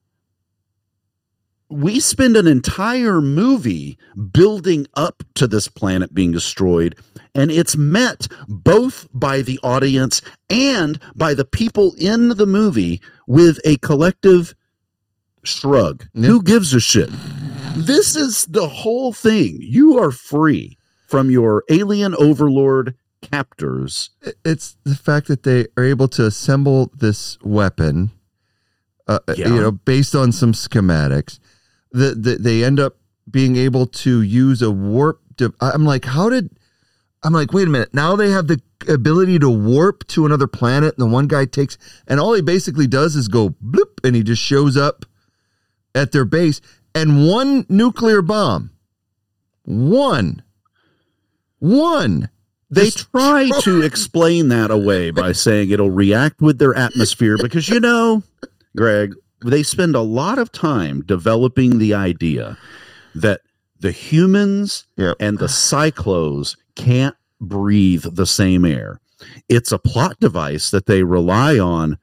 We spend an entire movie building up to this planet being destroyed, and it's met both by the audience and by the people in the movie with a collective shrug. Yeah. Who gives a shit? This is the whole thing. You are free from your alien overlord captors. It's the fact that they are able to assemble this weapon, uh, Yeah. you know, based on some schematics. The, the, they end up being able to use a warp. De- I'm like, how did? I'm like, wait a minute. Now they have the ability to warp to another planet, and the one guy takes, and all he basically does is go bloop, and he just shows up at their base, and one nuclear bomb, one, one. They try to explain that away by saying it'll react with their atmosphere because, you know, Greg, they spend a lot of time developing the idea that the humans Yep. and the cyclos can't breathe the same air. It's a plot device that they rely on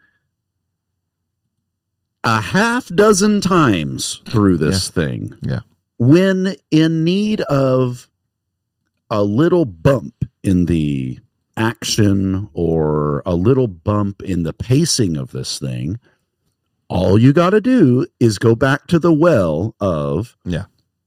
a half dozen times through this Yeah. thing. Yeah. When in need of a little bump in the action or a little bump in the pacing of this thing, all you got to do is go back to the well of, Yeah.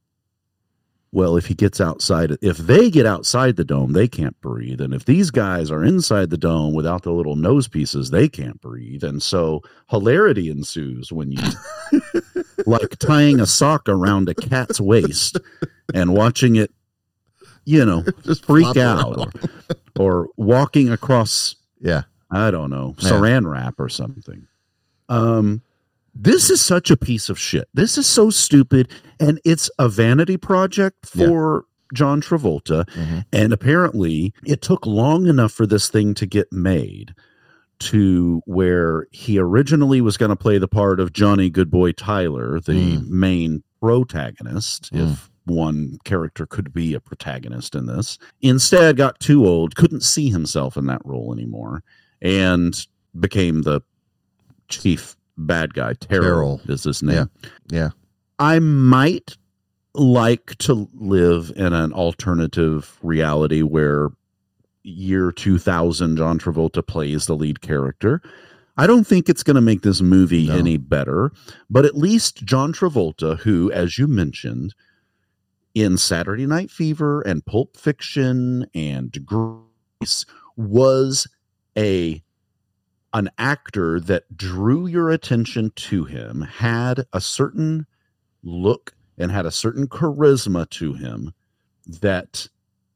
well, if he gets outside, if they get outside the dome, they can't breathe. And if these guys are inside the dome without the little nose pieces, they can't breathe. And so hilarity ensues when you like tying a sock around a cat's waist and watching it, you know, Just freak flop out or, around. or walking across, Yeah. I don't know, Yeah. saran wrap or something. Um, this is such a piece of shit. This is so stupid, and it's a vanity project for John Travolta. Mm-hmm. And apparently, it took long enough for this thing to get made to where he originally was going to play the part of Johnny Goodboy Tyler, the Mm. main protagonist, Mm. if one character could be a protagonist in this. Instead, got too old, couldn't see himself in that role anymore, and became the chief bad guy. Terrell, Terrell. is his name. Yeah. I might like to live in an alternative reality where year two thousand John Travolta plays the lead character. I don't think it's going to make this movie No. any better, but at least John Travolta, who, as you mentioned, in Saturday Night Fever and Pulp Fiction and Grease, was a an actor that drew your attention to him, had a certain look and had a certain charisma to him that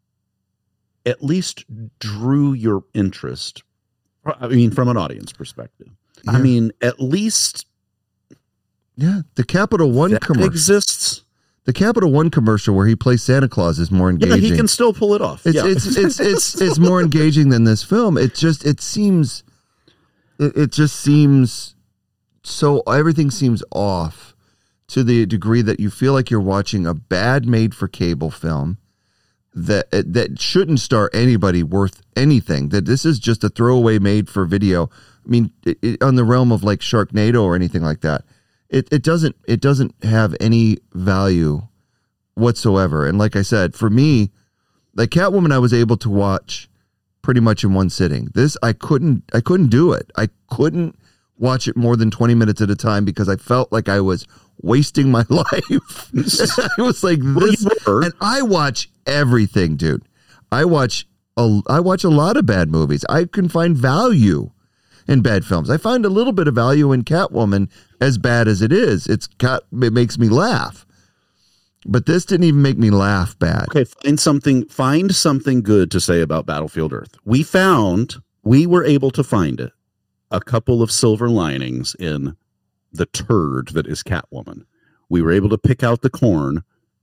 at least drew your interest. I mean, from an audience perspective. I Yeah. mean, at least Yeah. The Capital One that commercial. exists. The Capital One commercial where he plays Santa Claus is more Yeah, engaging. he can still pull it off. It's, yeah. it's, it's, it's, it's more engaging than this film. It just, it seems, it, it just seems so, everything seems off to the degree that you feel like you're watching a bad made for cable film that, that shouldn't star anybody worth anything, that this is just a throwaway made for video. I mean, it, it, on the realm of like Sharknado or anything like that. It, it doesn't, it doesn't have any value whatsoever. And like I said, for me, like Catwoman, I was able to watch pretty much in one sitting. This, I couldn't, I couldn't do it. I couldn't watch it more than twenty minutes at a time because I felt like I was wasting my life. I was like, this, and I watch everything, dude. I watch a, I watch a lot of bad movies. I can find value in bad films. I find a little bit of value in Catwoman, as bad as it is. It's got, it makes me laugh. But this didn't even make me laugh bad. Okay, find something find something good to say about Battlefield Earth. We found, we were able to find it, a couple of silver linings in the turd that is Catwoman. We were able to pick out the corn.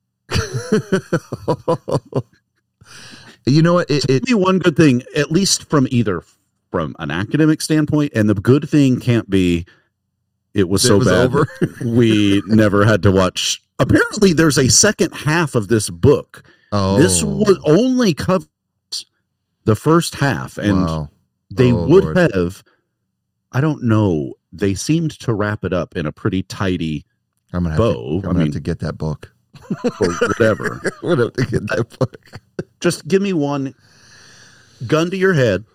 You know what? It, it be one good thing, at least from either from an academic standpoint, and the good thing can't be it was so it was bad over. We never had to watch. Apparently, there's a second half of this book. Oh. This would only covers the first half, and wow. they oh, would Lord. have. I don't know. They seemed to wrap it up in a pretty tidy I'm gonna bow. Have to, I'm I gonna mean, have to get that book or whatever. I'm gonna have to get that book. Just give me one gun to your head.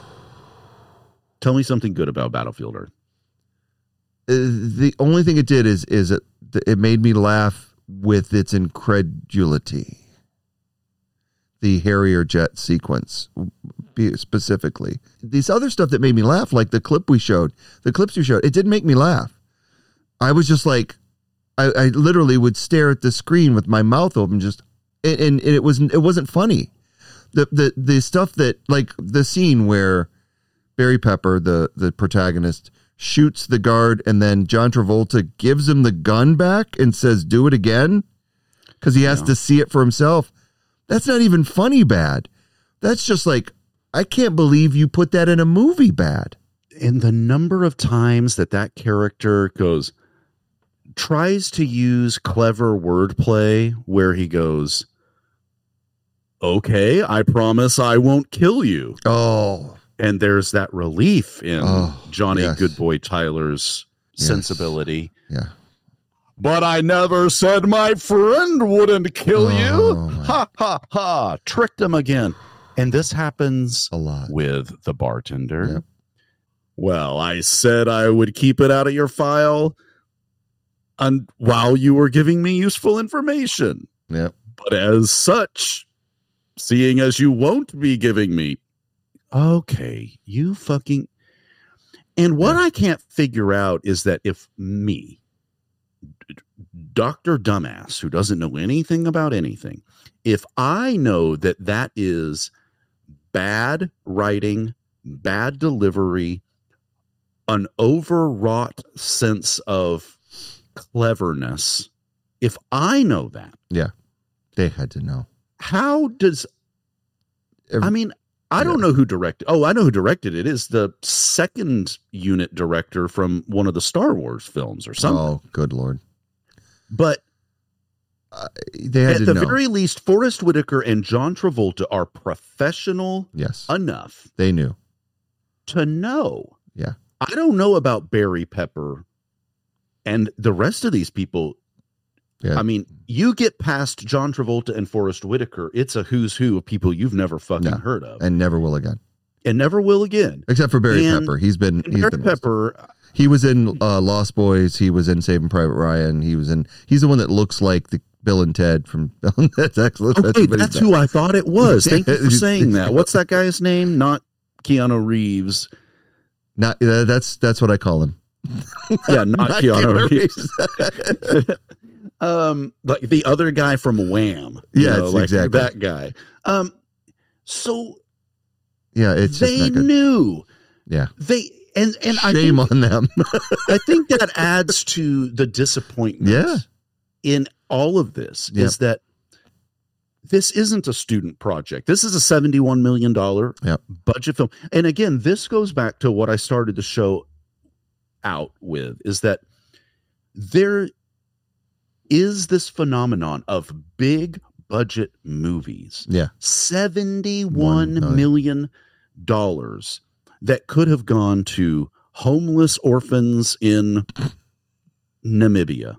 Tell me something good about Battlefield Earth. Uh, the only thing it did is is it it made me laugh with its incredulity. The Harrier jet sequence, specifically. These other stuff that made me laugh, like the clip we showed, the clips you showed, it didn't make me laugh. I was just like, I, I literally would stare at the screen with my mouth open, just, and, and it wasn't, it wasn't funny. The the the stuff that, like the scene where Barry Pepper, the the protagonist, shoots the guard, and then John Travolta gives him the gun back and says, "Do it again," because he has yeah. to see it for himself. That's not even funny bad. That's just like, I can't believe you put that in a movie bad. And the number of times that that character goes, tries to use clever wordplay where he goes, okay, I promise I won't kill you. Oh. And there's that relief in oh, Johnny yes. Goodboy Tyler's yes. sensibility. Yeah. But I never said my friend wouldn't kill oh, you. My. Ha, ha, ha. Tricked him again. And this happens a lot with the bartender. Yep. Well, I said I would keep it out of your file and while you were giving me useful information. Yep. But as such, seeing as you won't be giving me, okay, you fucking... And what yeah. I can't figure out is that if me, Doctor Dumbass, who doesn't know anything about anything, if I know that that is bad writing, bad delivery, an overwrought sense of cleverness, if I know that, yeah, they had to know. How does Every, I mean, I yeah. don't know who directed. Oh, I know who directed it. It is the second unit director from one of the Star Wars films or something. Oh, good Lord. But uh, they had at to the know. very least, Forrest Whitaker and John Travolta are professional yes. enough. They knew. To know. Yeah. I don't know about Barry Pepper and the rest of these people. Yeah. I mean, you get past John Travolta and Forrest Whitaker, it's a who's who of people you've never fucking no, heard of. And never will again. And never will again. Except for Barry and, Pepper. He's been he's Barry been Pepper. Lost. He was in uh, Lost Boys. He was in Saving Private Ryan. He was in. He's the one that looks like the Bill and Ted from Bill and Ted's Excellent. Okay, that's, that's who I thought it was. Thank you for saying that. What's that guy's name? Not Keanu Reeves. Not uh, that's that's what I call him. Yeah, not, not Keanu, Keanu Reeves. Reeves. um, like the other guy from Wham. Yeah, know, like exactly that guy. Um, so yeah, it's they just not good. knew. Yeah, they. And and shame I think, on them. I think that adds to the disappointment yeah. in all of this yep. is that this isn't a student project. This is a seventy-one million dollars yep. budget film. And again, this goes back to what I started the show out with, is that there is this phenomenon of big budget movies. Yeah. seventy-one million dollars that could have gone to homeless orphans in Namibia,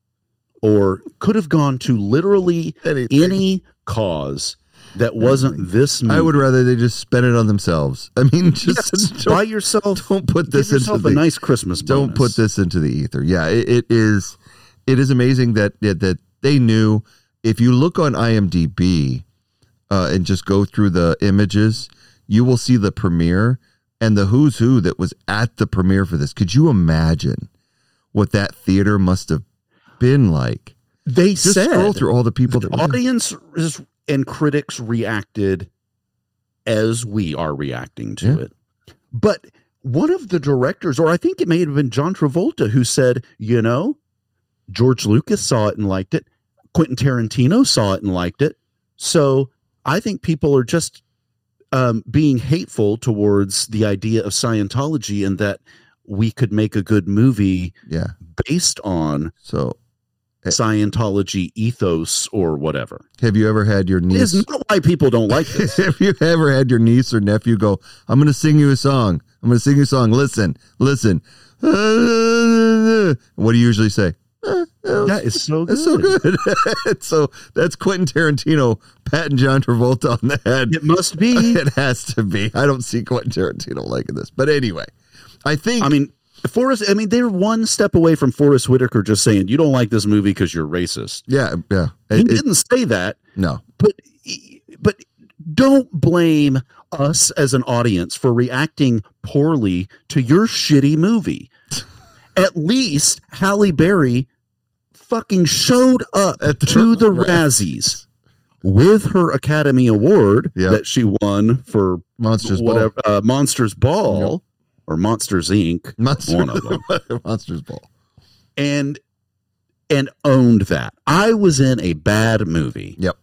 or could have gone to literally Anything. any cause that wasn't Anything. this movie. I would rather they just spend it on themselves. I mean, just yes, buy yourself. Don't put this give yourself into a the, nice Christmas bonus. Don't put this into the ether. Yeah, it, it is. it is amazing that that, that they knew. If you look on IMDb uh, and just go through the images, you will see the premiere and the who's who that was at the premiere for this. Could you imagine what that theater must have been like? They just said scroll through all the people the that were audience is, and critics reacted as we are reacting to Yeah. it. But one of the directors, or I think it may have been John Travolta, who said, you know, George Lucas saw it and liked it. Quentin Tarantino saw it and liked it. So I think people are just um, being hateful towards the idea of Scientology and that we could make a good movie yeah. based on So Scientology ethos or whatever. have you ever had your It niece? is not why people don't like this. Have you ever had your niece or nephew go, I'm going to sing you a song. I'm going to sing you a song. Listen, listen. What do you usually say? That is so good. That's so good. So that's Quentin Tarantino patting John Travolta on the head. It must be. It has to be. I don't see Quentin Tarantino liking this. But anyway, I think. I mean, Forrest, I mean, they're one step away from Forrest Whitaker just saying, you don't like this movie because you're racist. Yeah, yeah. He It- it- didn't say that. no. But but don't blame us as an audience for reacting poorly to your shitty movie. At least Halle Berry fucking showed up At the to the Razzies. Razzies with her Academy Award Yep. that she won for Monsters whatever Ball. uh, Monsters Ball or Monsters Incorporated. Monster, One of them. Monsters Ball. and and owned that. I was in a bad movie. Yep.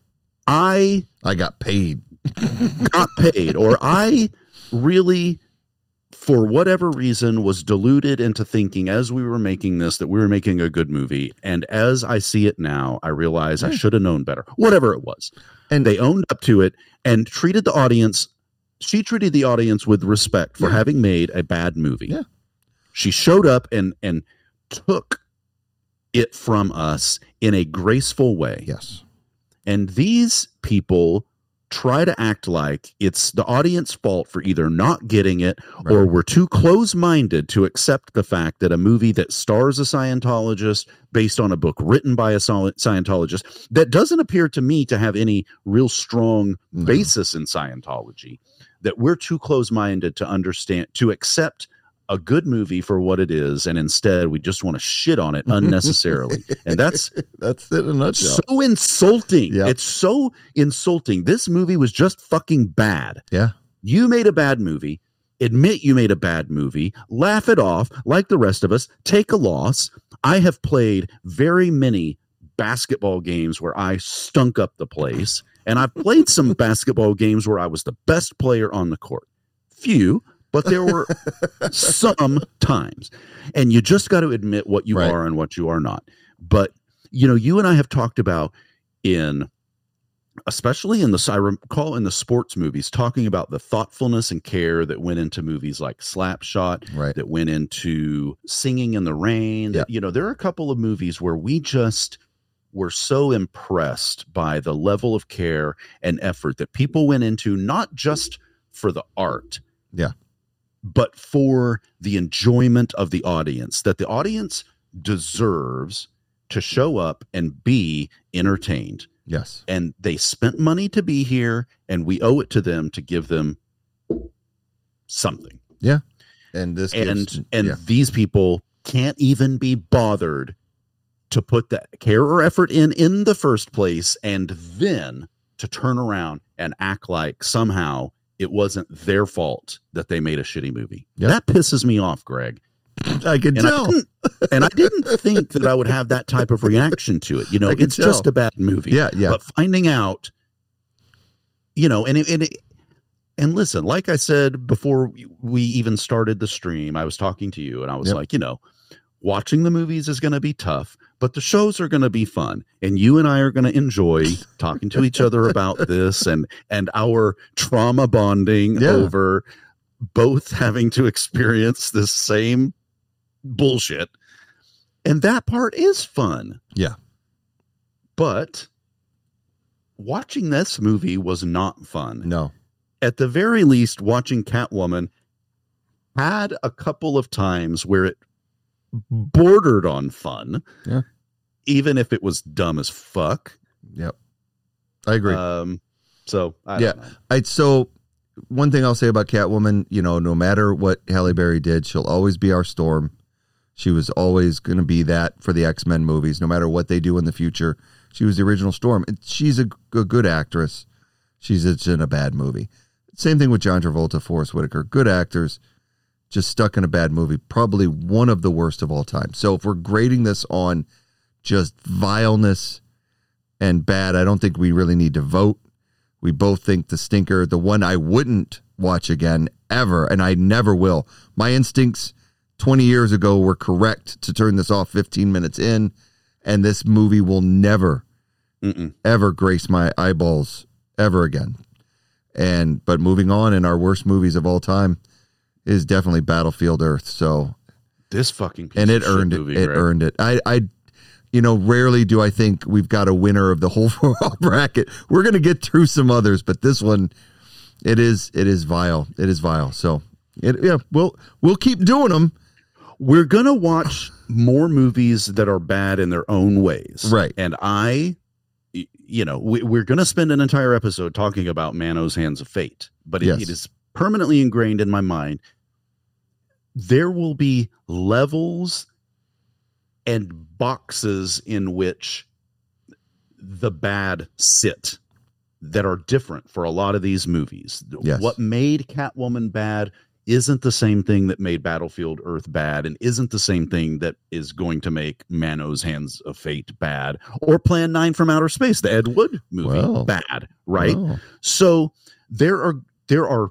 I I got paid. got paid, or I really, for whatever reason, was deluded into thinking as we were making this that we were making a good movie. And as I see it now, I realize I should have known better, whatever it was. And they owned up to it and treated the audience. She treated the audience with respect for Yeah. having made a bad movie. Yeah. She showed up and and took it from us in a graceful way. Yes. And these people try to act like it's the audience's fault for either not getting it Right. or we're too close-minded to accept the fact that a movie that stars a Scientologist based on a book written by a Sci- Scientologist that doesn't appear to me to have any real strong No. basis in Scientology, that we're too close-minded to understand, to accept a good movie for what it is, and instead we just want to shit on it unnecessarily. And that's That's it in a nutshell. so insulting. Yep. It's so insulting. This movie was just fucking bad. Yeah. You made a bad movie. Admit you made a bad movie. Laugh it off like the rest of us. Take a loss. I have played very many basketball games where I stunk up the place, and I've played some basketball games where I was the best player on the court. Few, but there were some times. And you just got to admit what you Right. are and what you are not. But, you know, you and I have talked about in, especially in the, I recall in the sports movies, talking about the thoughtfulness and care that went into movies like Slapshot, Right. that went into Singing in the Rain. Yeah. That, you know, there are a couple of movies where we just were so impressed by the level of care and effort that people went into, not just for the art. Yeah. But for the enjoyment of the audience, that the audience deserves to show up and be entertained. Yes. And they spent money to be here, and we owe it to them to give them something. Yeah. And this And gives- and yeah. these people can't even be bothered to put that care or effort in in the first place, and then to turn around and act like somehow it wasn't their fault that they made a shitty movie. Yep. That pisses me off, Greg. I can And I, tell. didn't, and I didn't think that I would have that type of reaction to it. You know, I can it's just tell. a bad movie. Yeah, yeah. But finding out, you know, and it, and it, and listen, like I said before we even started the stream, I was talking to you and I was Yep. like, you know, watching the movies is going to be tough, but the shows are going to be fun. And you and I are going to enjoy talking to each other about this and, and our trauma bonding Yeah. over both having to experience this same bullshit. And that part is fun. Yeah. But watching this movie was not fun. No. At the very least, watching Catwoman had a couple of times where it bordered on fun. Yeah. even if it was dumb as fuck. Yep. I agree. Um, so I yeah, don't know. I so one thing I'll say about Catwoman, you know, no matter what Halle Berry did, she'll always be our Storm. She was always going to be that for the X-Men movies, no matter what they do in the future. She was the original Storm. She's a, a good actress. She's just in a bad movie. Same thing with John Travolta, Forrest Whitaker. Good actors, just stuck in a bad movie. Probably one of the worst of all time. So if we're grading this on just vileness and bad, I don't think we really need to vote. We both think the stinker, the one I wouldn't watch again ever, and I never will. My instincts twenty years ago were correct to turn this off fifteen minutes in, and this movie will never, Mm-mm. ever grace my eyeballs ever again. And but moving on, in our worst movies of all time is definitely Battlefield Earth. So this fucking piece and it of earned shit it. movie, It Greg. earned it. I, I, you know, rarely do I think we've got a winner of the whole bracket. We're gonna get through some others, but this one, it is it is vile. It is vile. So it yeah, we'll we'll keep doing them. We're gonna watch more movies that are bad in their own ways, Right. And I, you know, we, we're gonna spend an entire episode talking about Manos Hands of Fate, but it, Yes. it is permanently ingrained in my mind. There will be levels and boxes in which the bad sit that are different for a lot of these movies. Yes. What made Catwoman bad isn't the same thing that made Battlefield Earth bad, and isn't the same thing that is going to make Manos Hands of Fate bad, or Plan nine from Outer Space, the Ed Wood movie, Well. bad, right? Well. So there are there are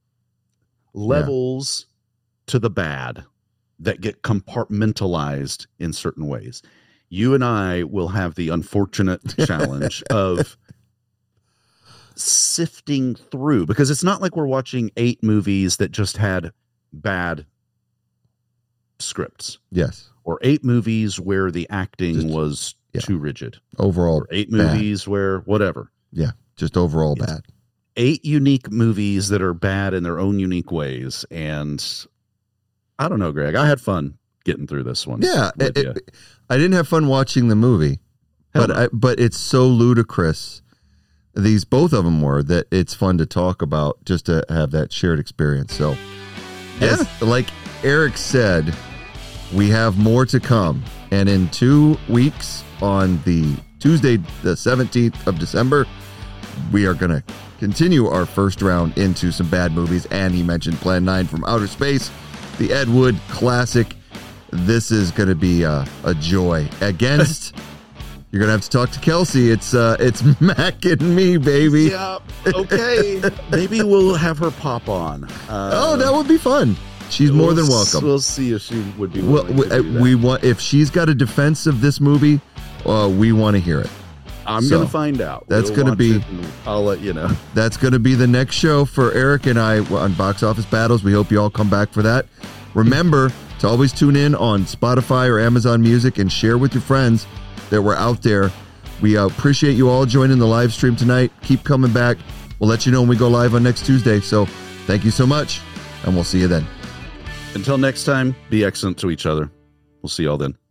levels to the bad that get compartmentalized in certain ways. You and I will have the unfortunate challenge of sifting through, because it's not like we're watching eight movies that just had bad scripts, Yes. or eight movies where the acting Just- was yeah. too rigid, Overall, or eight bad. movies where whatever. Yeah, just overall It's- bad. Eight unique movies that are bad in their own unique ways. And I don't know, Greg, I had fun getting through this one. Yeah, with it- ya. it- I didn't have fun watching the movie, Hell but no. I, but it's so ludicrous. These both of them were that it's fun to talk about, just to have that shared experience. So, as- like Eric said, we have more to come, and in two weeks on the Tuesday, the seventeenth of December, we are going to continue our first round into some bad movies. And he mentioned Plan nine from Outer Space, the Ed Wood classic. This is going to be a, a joy. Against, you're going to have to talk to Kelsey. It's uh, it's Mac and me, baby. Yeah, okay. Maybe we'll have her pop on. Uh, Oh, that would be fun. She's more we'll than s- welcome. We'll see if she would be Well, willing we, to do that. we want if she's got a defense of this movie, uh, we want to hear it. I'm so, going to find out. that's We'll gonna watch be- it and I'll let you know. That's going to be the next show for Eric and I on Box Office Battles. We hope you all come back for that. Remember to always tune in on Spotify or Amazon Music and share with your friends that we're out there. We uh, appreciate you all joining the live stream tonight. Keep coming back. We'll let you know when we go live on next Tuesday. So thank you so much, and we'll see you then. Until next time, be excellent to each other. We'll see y'all then.